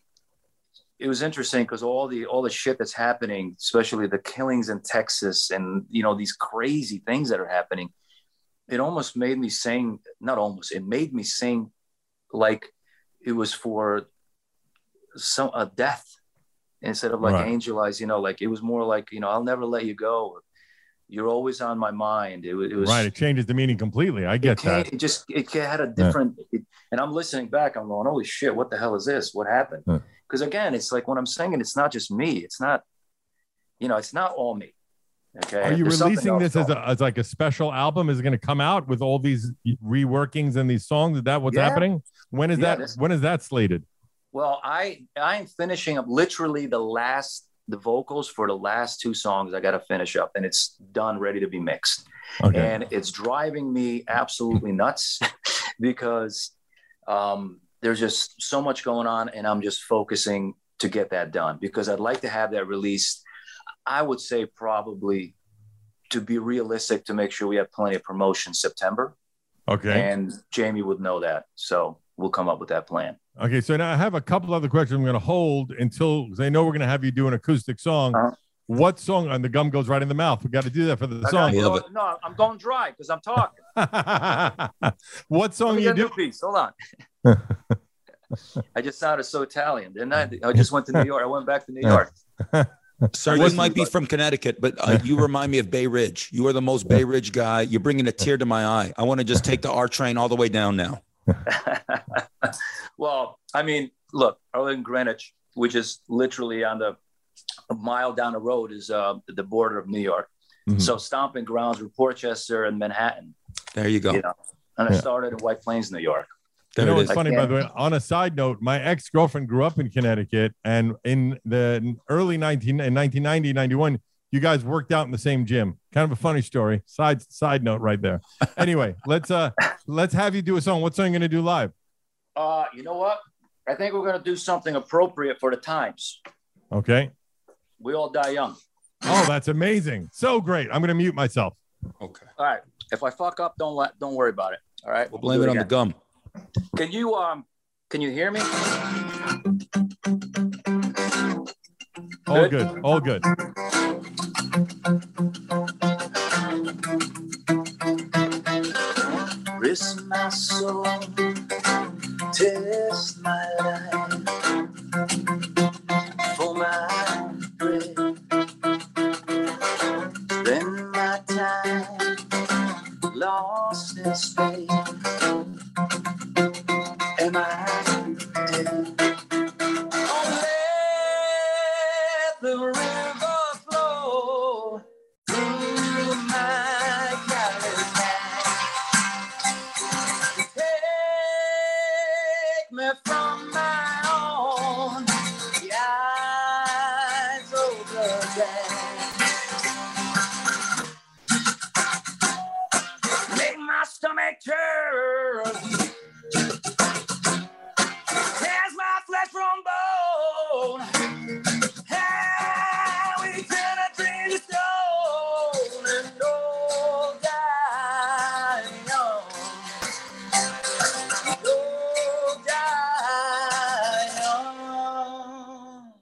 it was interesting because all the shit that's happening, especially the killings in Texas and, these crazy things that are happening, it almost made me sing, it made me sing like it was for a death instead of like Angel Eyes, like it was more like, I'll never let you go. You're always on my mind. It was right. It changes the meaning completely. I get that. It had a different, and I'm listening back. I'm going, holy shit, what the hell is this? What happened? Because again, it's like when I'm singing, it's not just me. It's not, it's not all me. Okay. Are you releasing this as like a special album? Is it going to come out with all these reworkings and these songs? Is that what's happening? When is that? When is that slated? Well, I'm finishing up literally the vocals for the last 2 songs. I got to finish up, and it's done, ready to be mixed. Okay. And it's driving me absolutely nuts because there's just so much going on, and I'm just focusing to get that done because I'd like to have that released. I would say probably, to be realistic, to make sure we have plenty of promotion, September. Okay. And Jamie would know that. So we'll come up with that plan. Okay, so now I have a couple other questions I'm going to hold until, because I know we're going to have you do an acoustic song. What song? And the gum goes right in the mouth. We got to do that for the song. No, I'm going dry because I'm talking. What song you do? Piece. Hold on. I just sounded so Italian, didn't I? I just went to New York. I went back to New York. Sir, you might be from Connecticut, but you remind me of Bay Ridge. You are the most Bay Ridge guy. You're bringing a tear to my eye. I want to just take the R train all the way down now. Well, I mean, look, I live in Greenwich, which is literally a mile down the road is the border of New York. Mm-hmm. So stomping grounds were Portchester and Manhattan. There you go. And I started in White Plains, New York. It's funny, by the way, on a side note, my ex-girlfriend grew up in Connecticut, and in the early 1990, 91, you guys worked out in the same gym. Kind of a funny story. Side note right there. Anyway, let's have you do a song. What song are you going to do live? You know what? I think we're going to do something appropriate for the times. Okay. We All Die Young. Oh, that's amazing. So great. I'm going to mute myself. Okay. All right. If I fuck up, don't worry about it. All right. We'll blame it on the gum. Can you hear me? All good. All good. Risk my soul, test my life for my breath. Spend my time lost in space. Am I dead? Oh, let the river flow through my callous hands. Take me from my own eyes over there. Make my stomach turn. Tears my flesh from bone. How we penetrate the stone and all die young. All die young.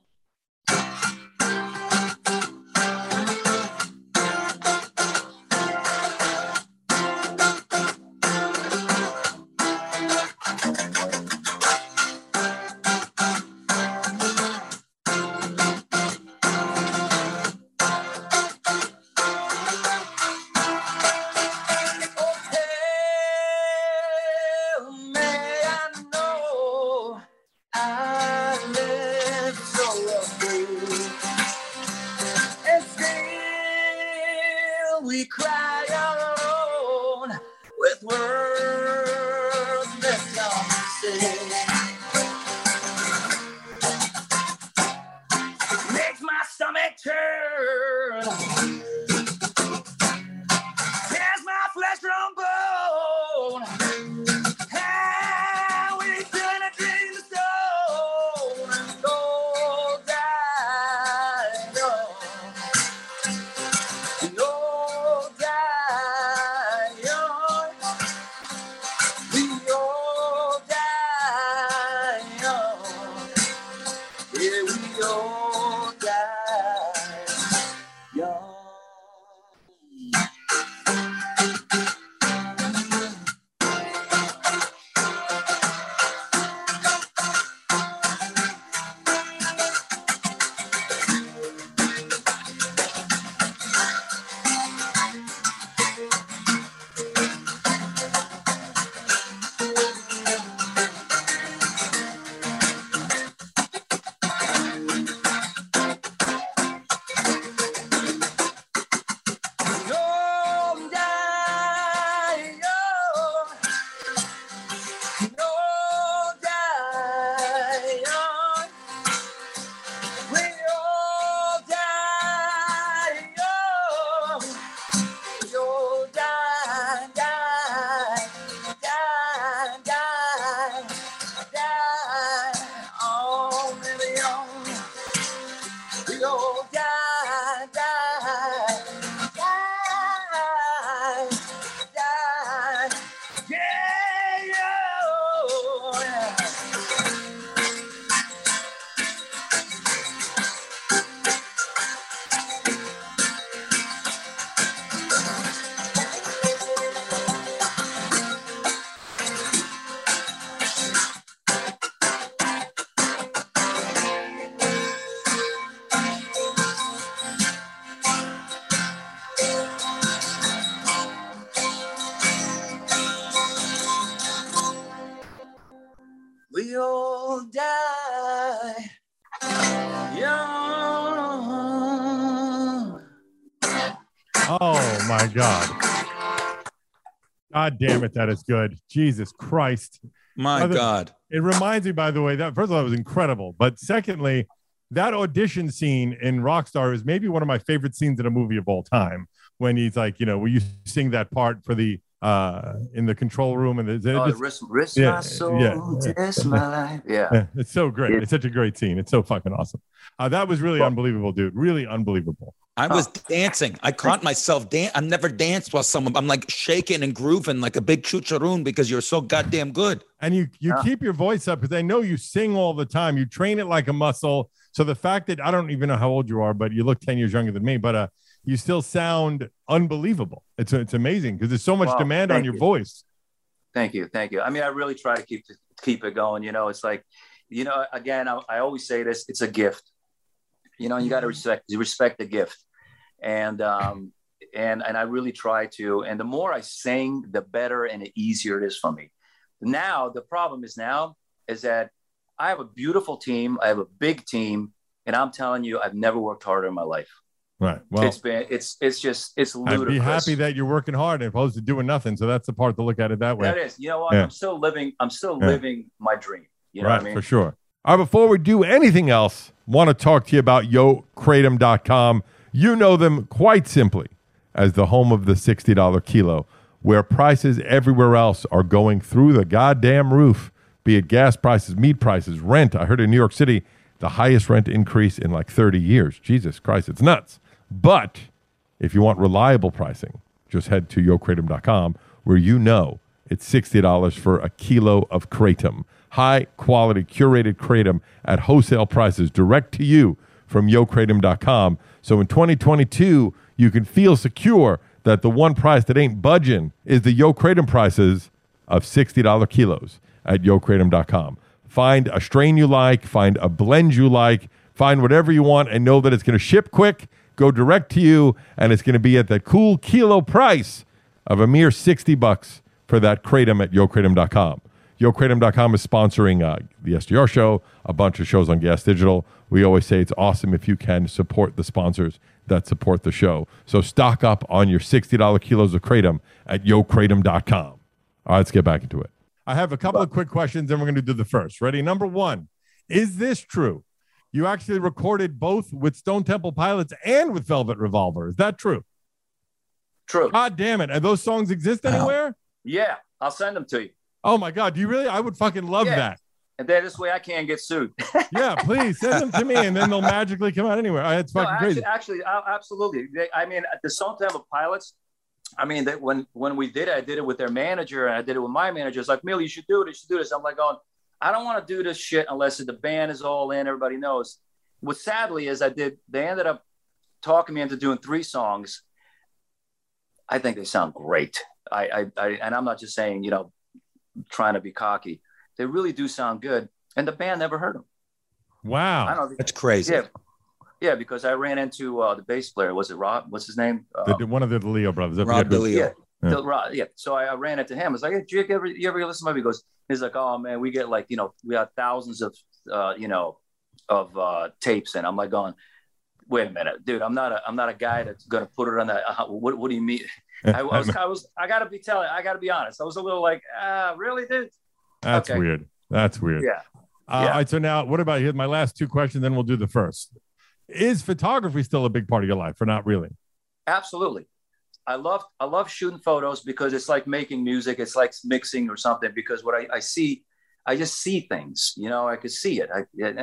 we all die young. Oh my God. God damn it, that is good. Jesus Christ. My God. It reminds me, by the way, that first of all, it was incredible. But secondly, that audition scene in Rockstar is maybe one of my favorite scenes in a movie of all time. When he's like, will you sing that part for the in the control room? And risk my soul, test my life. Yeah. It's so great. It's such a great scene. It's so fucking awesome. That was really unbelievable, dude. Really unbelievable. I was dancing. I caught myself dance. I've never danced while I'm like shaking and grooving like a big chicharron because you're so goddamn good. And you keep your voice up because I know you sing all the time. You train it like a muscle. So the fact that I don't even know how old you are, but you look 10 years younger than me, but you still sound unbelievable. It's amazing because there's so much demand on your voice. Thank you. I mean, I really try to keep it going. It's like, again, I always say this, it's a gift, and you got to respect the gift. And I really try to, and the more I sing, the better and the easier it is for me. Now, the problem is that I have a beautiful team. I have a big team, and I'm telling you, I've never worked harder in my life. Right. Well, it's ludicrous. I'd be happy that you're working hard as opposed to doing nothing. So that's the part to look at it that way. That is, you know what? Yeah. I'm still living my dream. You know what I mean? For sure. All right. Before we do anything else, want to talk to you about YoKratom.com. You know them quite simply as the home of the $60 kilo, where prices everywhere else are going through the goddamn roof, be it gas prices, meat prices, rent. I heard in New York City, the highest rent increase in like 30 years. Jesus Christ, it's nuts. But if you want reliable pricing, just head to YoKratom.com, where it's $60 for a kilo of kratom. High quality, curated kratom at wholesale prices direct to you from YoKratom.com. So in 2022, you can feel secure that the one price that ain't budging is the YoKratom prices of $60 kilos at YoKratom.com. Find a strain you like, find a blend you like, find whatever you want, and know that it's going to ship quick, go direct to you, and it's going to be at that cool kilo price of a mere $60 for that kratom at YoKratom.com. YoKratom.com is sponsoring the SDR show, a bunch of shows on Gas Digital. We always say it's awesome if you can support the sponsors that support the show. So stock up on your $60 kilos of kratom at YoKratom.com. All right, let's get back into it. I have a couple of quick questions, then we're going to do the first. Ready? Number one, is this true? You actually recorded both with Stone Temple Pilots and with Velvet Revolver. Is that true? True. God damn it. And those songs exist anywhere? Yeah, I'll send them to you. Oh, my God. Do you really? I would fucking love that. And then this way I can't get sued. Yeah, please send them to me, and then they'll magically come out anywhere. It's fucking crazy. Actually, absolutely. The Stone Temple Pilots, when we did it, I did it with their manager, and I did it with my manager. It's like, Millie, you should do it. You should do this. I'm like, I don't want to do this shit unless the band is all in. Everybody knows. What sadly is they ended up talking me into doing 3 songs. I think they sound great. And I'm not just saying, trying to be cocky. They really do sound good. And the band never heard them. Wow. I don't know. That's crazy. Yeah, because I ran into the bass player. Was it Rob? What's his name? One of the Leo brothers. Rob DeLeo. Yeah. So I ran into him. I was like, hey, do you ever listen to me? He's like, oh man, we get we have thousands of tapes, and I'm like going, wait a minute, dude, I'm not a guy that's gonna put it on that. What do you mean? I gotta be honest. I was a little like, really, dude? That's weird. That's weird. Yeah. All right. So now, what about my last 2 questions? Then we'll do the first. Is photography still a big part of your life, or not really? Absolutely. I love shooting photos because it's like making music. It's like mixing or something. Because what I see, I just see things. I could see it.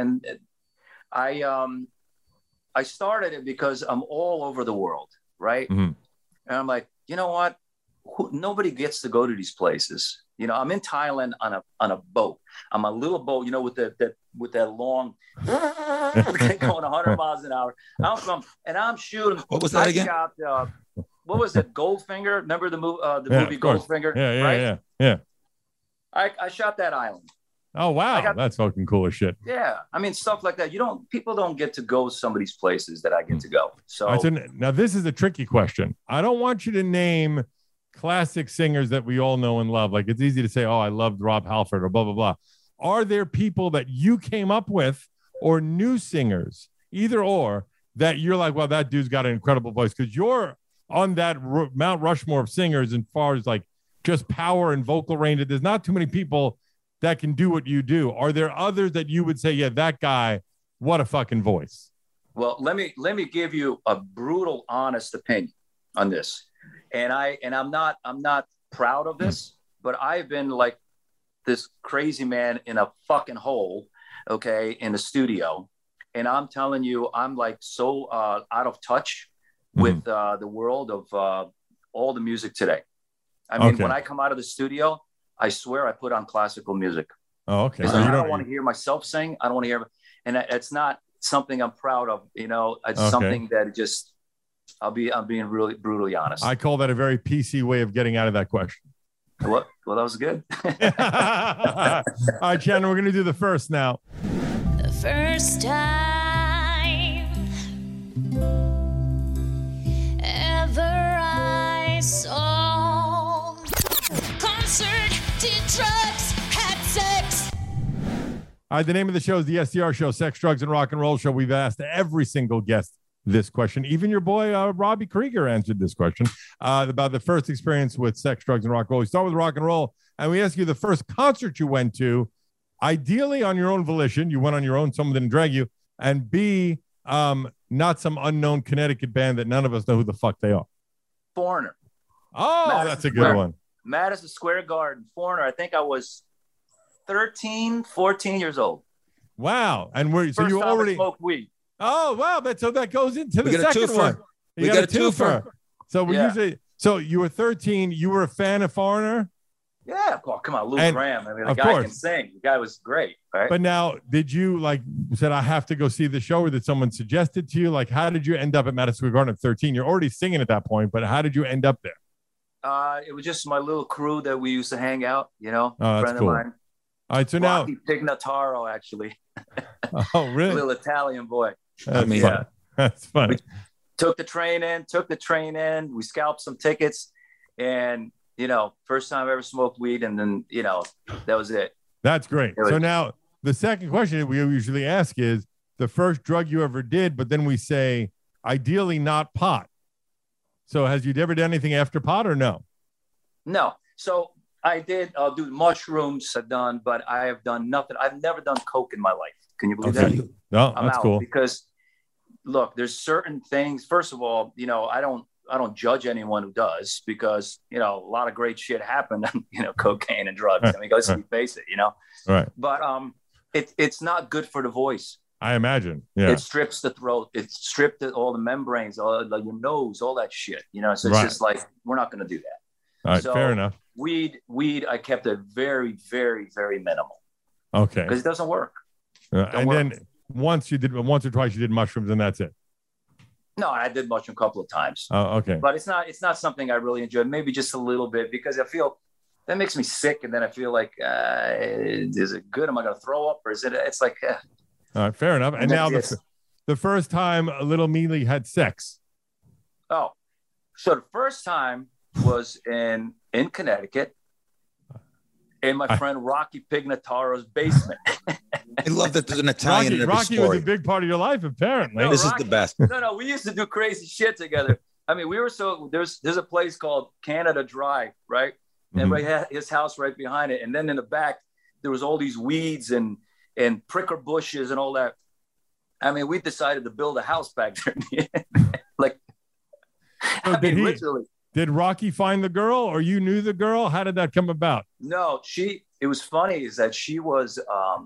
I started it because I'm all over the world, right? Mm-hmm. And I'm like, you know what? Nobody gets to go to these places. I'm in Thailand on a boat. I'm a little boat, with that long going 100 miles an hour. I'm shooting. What was that again? What was it? Goldfinger? Remember the movie Goldfinger? Yeah. I shot that island. Oh wow, that's fucking cool as shit. Yeah, stuff like that. People don't get to go some of these places that I get to go. So now this is a tricky question. I don't want you to name classic singers that we all know and love. Like it's easy to say, oh, I loved Rob Halford or blah, blah, blah. are there people that you came up with or new singers, either or, that you're like, well, that dude's got an incredible voice? Because you're on that Mount Rushmore of singers as far as like just power and vocal range. There's not too many people that can do what you do. Are there others that you would say, yeah, that guy, what a fucking voice? Well, let me give you a brutal, honest opinion on this. And I'm not proud of this, but I've been like this crazy man in a fucking hole, okay, in the studio. And I'm telling you, I'm like so out of touch with the world of all the music today. I mean, when I come out of the studio, I swear I put on classical music. Oh, okay. So I don't want to hear myself sing. I don't want to hear, and it's not something I'm proud of. You know, it's something that just, I'm being really brutally honest. I call that a very PC way of getting out of that question. What? Well, that was good. All right, Shannon, we're going to do the first now. The first time ever I saw concert, did drugs, had sex. All right, the name of the show is the SDR Show, Sex, Drugs, and Rock and Roll Show. We've asked every single guest this question. Even your boy, Robbie Krieger, answered this question about the first experience with sex, drugs, and rock and roll. We start with rock and roll, and we ask you the first concert you went to, ideally on your own volition. You went on your own, someone didn't drag you, and B, not some unknown Connecticut band that none of us know who the fuck they are. Foreigner. Oh, Madison that's a good one. Madison Square Garden, Foreigner. I think I was 13, 14 years old. Wow. And so you time already I smoked weed. Oh, wow. So that goes into the second one. We got a twofer. So we usually, so you were 13. You were a fan of Foreigner? Yeah. Oh, come on. Lou Graham. I mean, the guy can sing. The guy was great. Right. But now, did you said, I have to go see the show, or did someone suggest it to you? Like, how did you end up at Madison Square Garden at 13? You're already singing at that point, but how did you end up there? It was just my little crew that we used to hang out, you know, that's friend cool. of mine. All right. So Rocky Pignataro, actually. Oh, really? Little Italian boy. That's funny. We took the train in. We scalped some tickets, and you know, first time I ever smoked weed, and then you know, that was it. That's great. So now the second question we usually ask is the first drug you ever did, but then we say ideally not pot. So has you ever done anything after pot or no? No. So I did do mushrooms. I've done, but I have done nothing. I've never done coke in my life. Can you believe that? No, I'm that's out cool. Because look, there's certain things. First of all, you know, I don't judge anyone who does, because you know a lot of great shit happened on, you know, cocaine and drugs. I mean, let's face it, you know. Right. But it's not good for the voice. I imagine. Yeah. It strips the throat. It stripped all the membranes, all like your nose, all that shit. You know, so it's just like we're not going to do that. All right, so fair enough. Weed. I kept it very, very, very minimal. Okay. Because it doesn't work. Then once or twice you did mushrooms, and that's it. No, I did mushroom a couple of times. Oh, okay. But it's not something I really enjoy. Maybe just a little bit, because I feel that makes me sick, and then I feel like, is it good? Am I going to throw up, or is it? It's like. All right, fair enough. And now the first time Little Mealy had sex. Oh, so the first time was in Connecticut, in my friend Rocky Pignataro's basement. I love that there's an Italian in every Rocky story. was a big part of your life, apparently. No, this is the best. No, we used to do crazy shit together. I mean, we were there's a place called Canada Dry, right? And we had his house right behind it. And then in the back, there was all these weeds and pricker bushes and all that. I mean, we decided to build a house back there. Like, so literally. Did Rocky find the girl, or you knew the girl? How did that come about? No, it was funny is that she was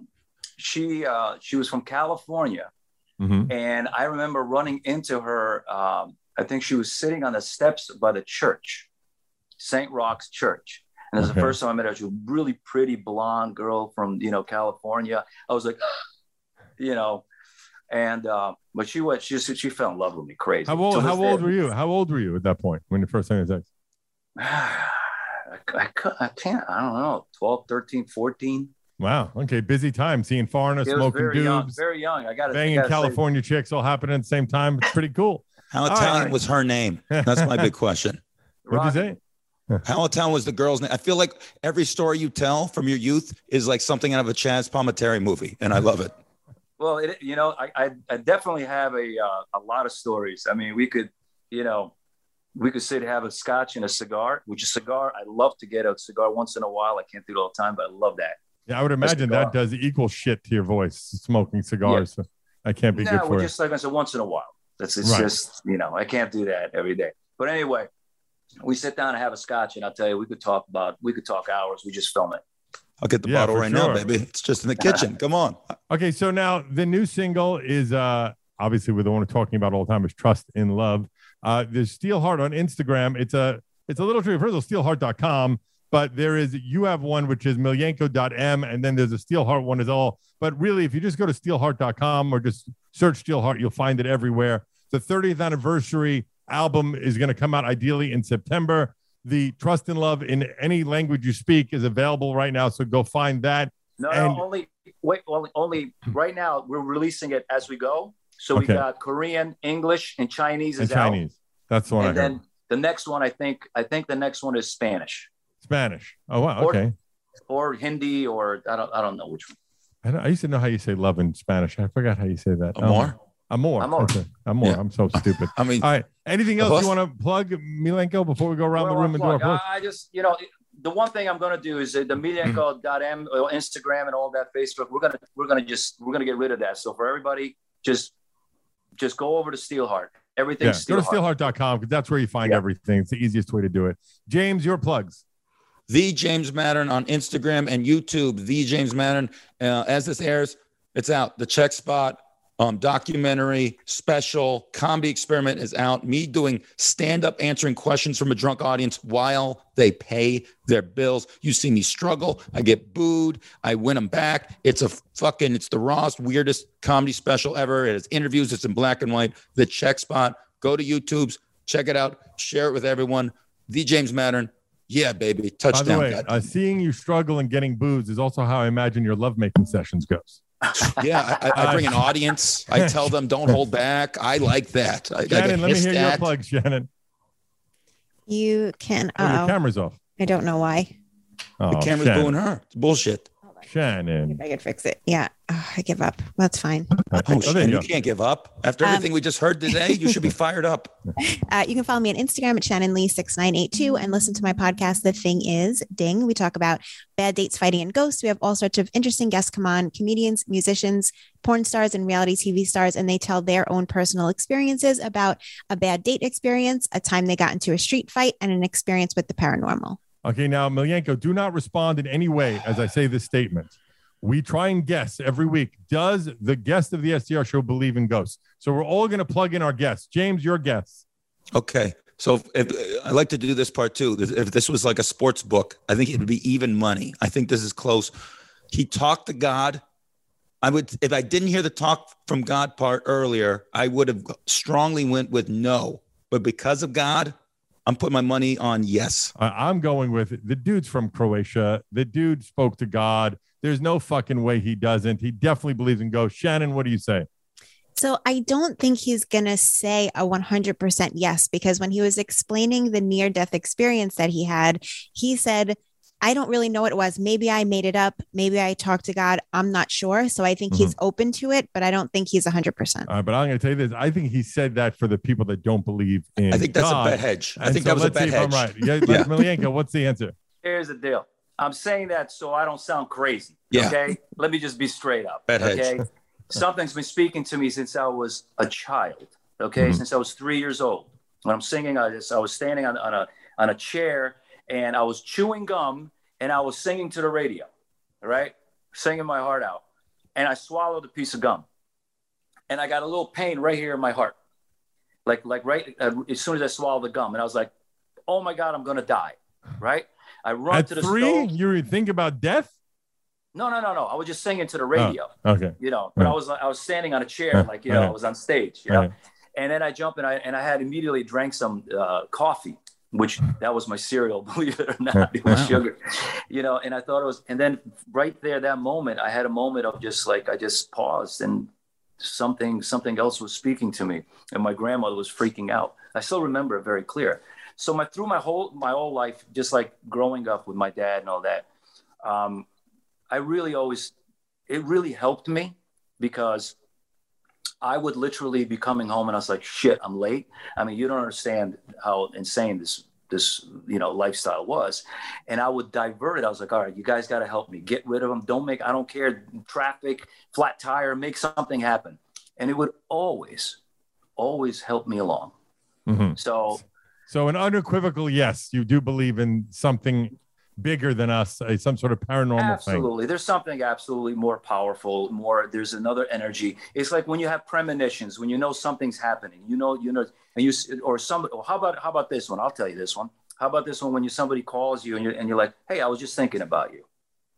from California. And I remember running into her. I think she was sitting on the steps by the church, St. Roch's Church. And it was the first time I met her. She was a really pretty blonde girl from, you know, California. I was like, you know, and but she fell in love with me crazy. How old were you? How old were you at that point when the first time you had sex? I can't. I don't know. 12, 13, 14. Wow. Okay. Busy time seeing Foreigner, smoking doobs. Very young. I got banging California chicks all happening at the same time. It's pretty cool. How Italian was her name? That's my big question. What'd you say? Powhatan was the girl's name. I feel like every story you tell from your youth is like something out of a Chaz Palminteri movie, and I love it. Well, I definitely have a lot of stories. I mean, we could sit have a scotch and a cigar, which a cigar, I love to get a cigar once in a while. I can't do it all the time, but I love that. Yeah, I would imagine that does equal shit to your voice, smoking cigars. Yeah. So I can't be good for it. Just like I said, once in a while. It's Right. just, I can't do that every day. But anyway, we sit down and have a scotch, and I'll tell you, we could talk hours. We just film it. I'll get the bottle right now, baby. It's just in the kitchen. Come on. Okay, so now the new single is obviously we're the one we're talking about all the time is Trust in Love. There's Steelheart on Instagram. It's a little tricky. First of all, steelheart.com, but you have one which is milyenko.m, and then there's a Steelheart one as all. But really, if you just go to steelheart.com or just search Steelheart, you'll find it everywhere. The 30th anniversary album is going to come out ideally in September. The Trust in Love in any language you speak is available right now, so go find that. Only right now we're releasing it as we go. So we got Korean, English, and Chinese is out. That's the one. And then the next one, I think the next one is Spanish. Spanish. Oh wow. Okay. Or Hindi, or I don't know which one. I used to know how you say love in Spanish. I forgot how you say that. Amor. Amor. Amor. Yeah. I'm so stupid. I mean, all right. Anything else you want to plug, Milenko, before we go around the room and do our plug? I just, the one thing I'm going to do is the Milenko.m, Instagram, and all that, Facebook. We're gonna get rid of that. So for everybody, just go over to Steelheart. Everything's Steelheart. Go to steelheart.com because that's where you find everything. It's the easiest way to do it. James, your plugs. The James Mattern on Instagram and YouTube. The James Mattern. As this airs, it's out. The Check Spot documentary special comedy experiment is out. Me doing stand-up, answering questions from a drunk audience while they pay their bills. You see me struggle. I get booed. I win them back. It's the rawest, weirdest comedy special ever. It has interviews. It's in black and white. The Check Spot. Go to YouTube's. Check it out. Share it with everyone. The James Mattern. Yeah, baby. Touchdown. By the way, seeing you struggle and getting booze is also how I imagine your lovemaking sessions goes. Yeah, I bring an audience. I tell them, don't hold back. I like that. Shannon, let me hear your plug, Shannon. You can. Your camera's off. I don't know why. The camera's booing her. It's bullshit. Shannon. If I could fix it. Yeah. I give up. That's fine. You can't give up. After everything we just heard today, you should be fired up. You can follow me on Instagram at ShannonLee6982 and listen to my podcast, The Thing Is, Ding. We talk about bad dates, fighting, and ghosts. We have all sorts of interesting guests come on, comedians, musicians, porn stars, and reality TV stars, and they tell their own personal experiences about a bad date experience, a time they got into a street fight, and an experience with the paranormal. Okay, now, Milyenko, do not respond in any way as I say this statement. We try and guess every week, does the guest of the SDR show believe in ghosts? So we're all going to plug in our guests. James, your guess. Okay. So if I like to do this part too. If this was like a sports book, I think it would be even money. I think this is close. He talked to God. If I didn't hear the talk from God part earlier, I would have strongly went with no. But because of God, I'm putting my money on yes. I'm going with the dude's from Croatia. The dude spoke to God. There's no fucking way he doesn't. He definitely believes in ghosts. Shannon, what do you say? So I don't think he's going to say a 100% yes, because when he was explaining the near-death experience that he had, he said, I don't really know what it was. Maybe I made it up. Maybe I talked to God. I'm not sure. So I think he's open to it, but I don't think he's 100%. But I'm going to tell you this. I think he said that for the people that don't believe in God. I think that's a bet hedge. I think that was a bet hedge. I'm right. Milyenko, what's the answer? Here's the deal. I'm saying that so I don't sound crazy. Yeah. Okay. Let me just be straight up. Bet okay. hedge. Something's been speaking to me since I was a child. Okay. Since I was 3 years old. When I'm singing, I was standing on a chair and I was chewing gum and I was singing to the radio. All right. Singing my heart out. And I swallowed a piece of gum. And I got a little pain right here in my heart. Like right as soon as I swallowed the gum. And I was like, oh my God, I'm going to die. Right. I run At to the 3, stove. you think about death? No. I was just singing to the radio. Oh, okay. But I was standing on a chair, I was on stage, and then I jumped and I had immediately drank some coffee, which that was my cereal, believe it or not, it was sugar, and I thought it was, and then right there, that moment, I had a moment of just like, I just paused and something else was speaking to me and my grandmother was freaking out. I still remember it very clear. So through my whole life, just like growing up with my dad and all that, it really helped me, because I would literally be coming home and I was like, shit, I'm late. I mean, you don't understand how insane this lifestyle was. And I would divert it. I was like, all right, you guys got to help me get rid of them. I don't care, traffic, flat tire, make something happen. And it would always help me along. Mm-hmm. So an unequivocal yes, you do believe in something bigger than us, some sort of paranormal absolutely thing. There's something absolutely more powerful, there's another energy. It's like when you have premonitions, when you know something's happening, or how about this one? I'll tell you this one. How about this one? When somebody calls you and you're like, hey, I was just thinking about you.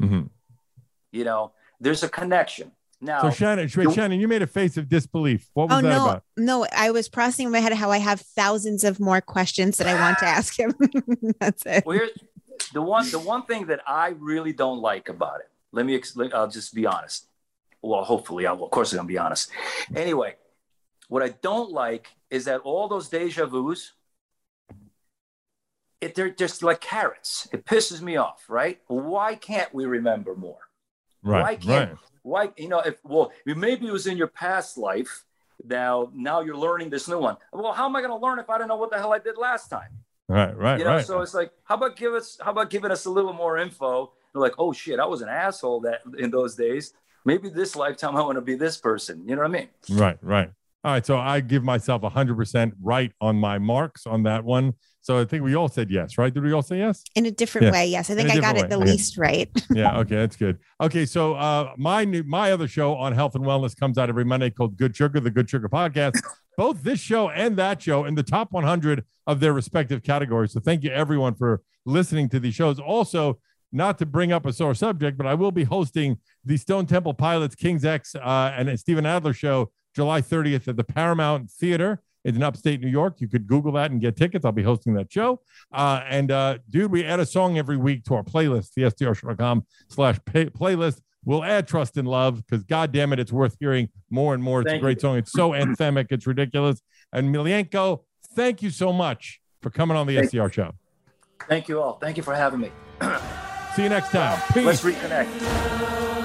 Mm-hmm. There's a connection. Now, so Shannon, you made a face of disbelief. What was that about? No, I was processing in my head how I have thousands of more questions that I want to ask him. That's it. Well, the one thing that I really don't like about it, let me explain. I'll just be honest. Well, hopefully, of course I'm going to be honest. Anyway, what I don't like is that all those deja vus, they're just like carrots. It pisses me off, right? Why can't we remember more? Right. Why, maybe it was in your past life. Now you're learning this new one. Well, how am I going to learn if I don't know what the hell I did last time? Right. So it's like, how about giving us a little more info? They're like, oh shit, I was an asshole in those days. Maybe this lifetime I want to be this person. You know what I mean? Right. All right. So I give myself 100% right on my marks on that one. So I think we all said yes, right? Did we all say yes? In a different way, yes. I think I got it the least right. Yeah. Okay, that's good. Okay, so my other show on health and wellness comes out every Monday called Good Sugar, the Good Sugar Podcast. Both this show and that show in the top 100 of their respective categories. So thank you everyone for listening to these shows. Also, not to bring up a sore subject, but I will be hosting the Stone Temple Pilots, King's X, and Steven Adler show July 30th at the Paramount Theater in upstate New York. You could Google that and get tickets. I'll be hosting that show. Dude, we add a song every week to our playlist, thestrshow.com/playlist. We'll add Trust and Love because, God damn it, it's worth hearing more and more. It's a great song. It's so anthemic. It's ridiculous. And Miljenko, thank you so much for coming on the SDR show. Thank you all. Thank you for having me. See you next time. Peace. Let's reconnect.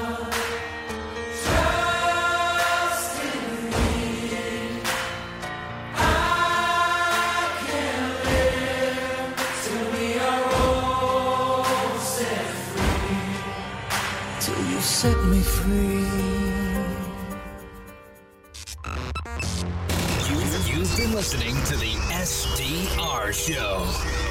Set me free. You've been listening to the SDR Show.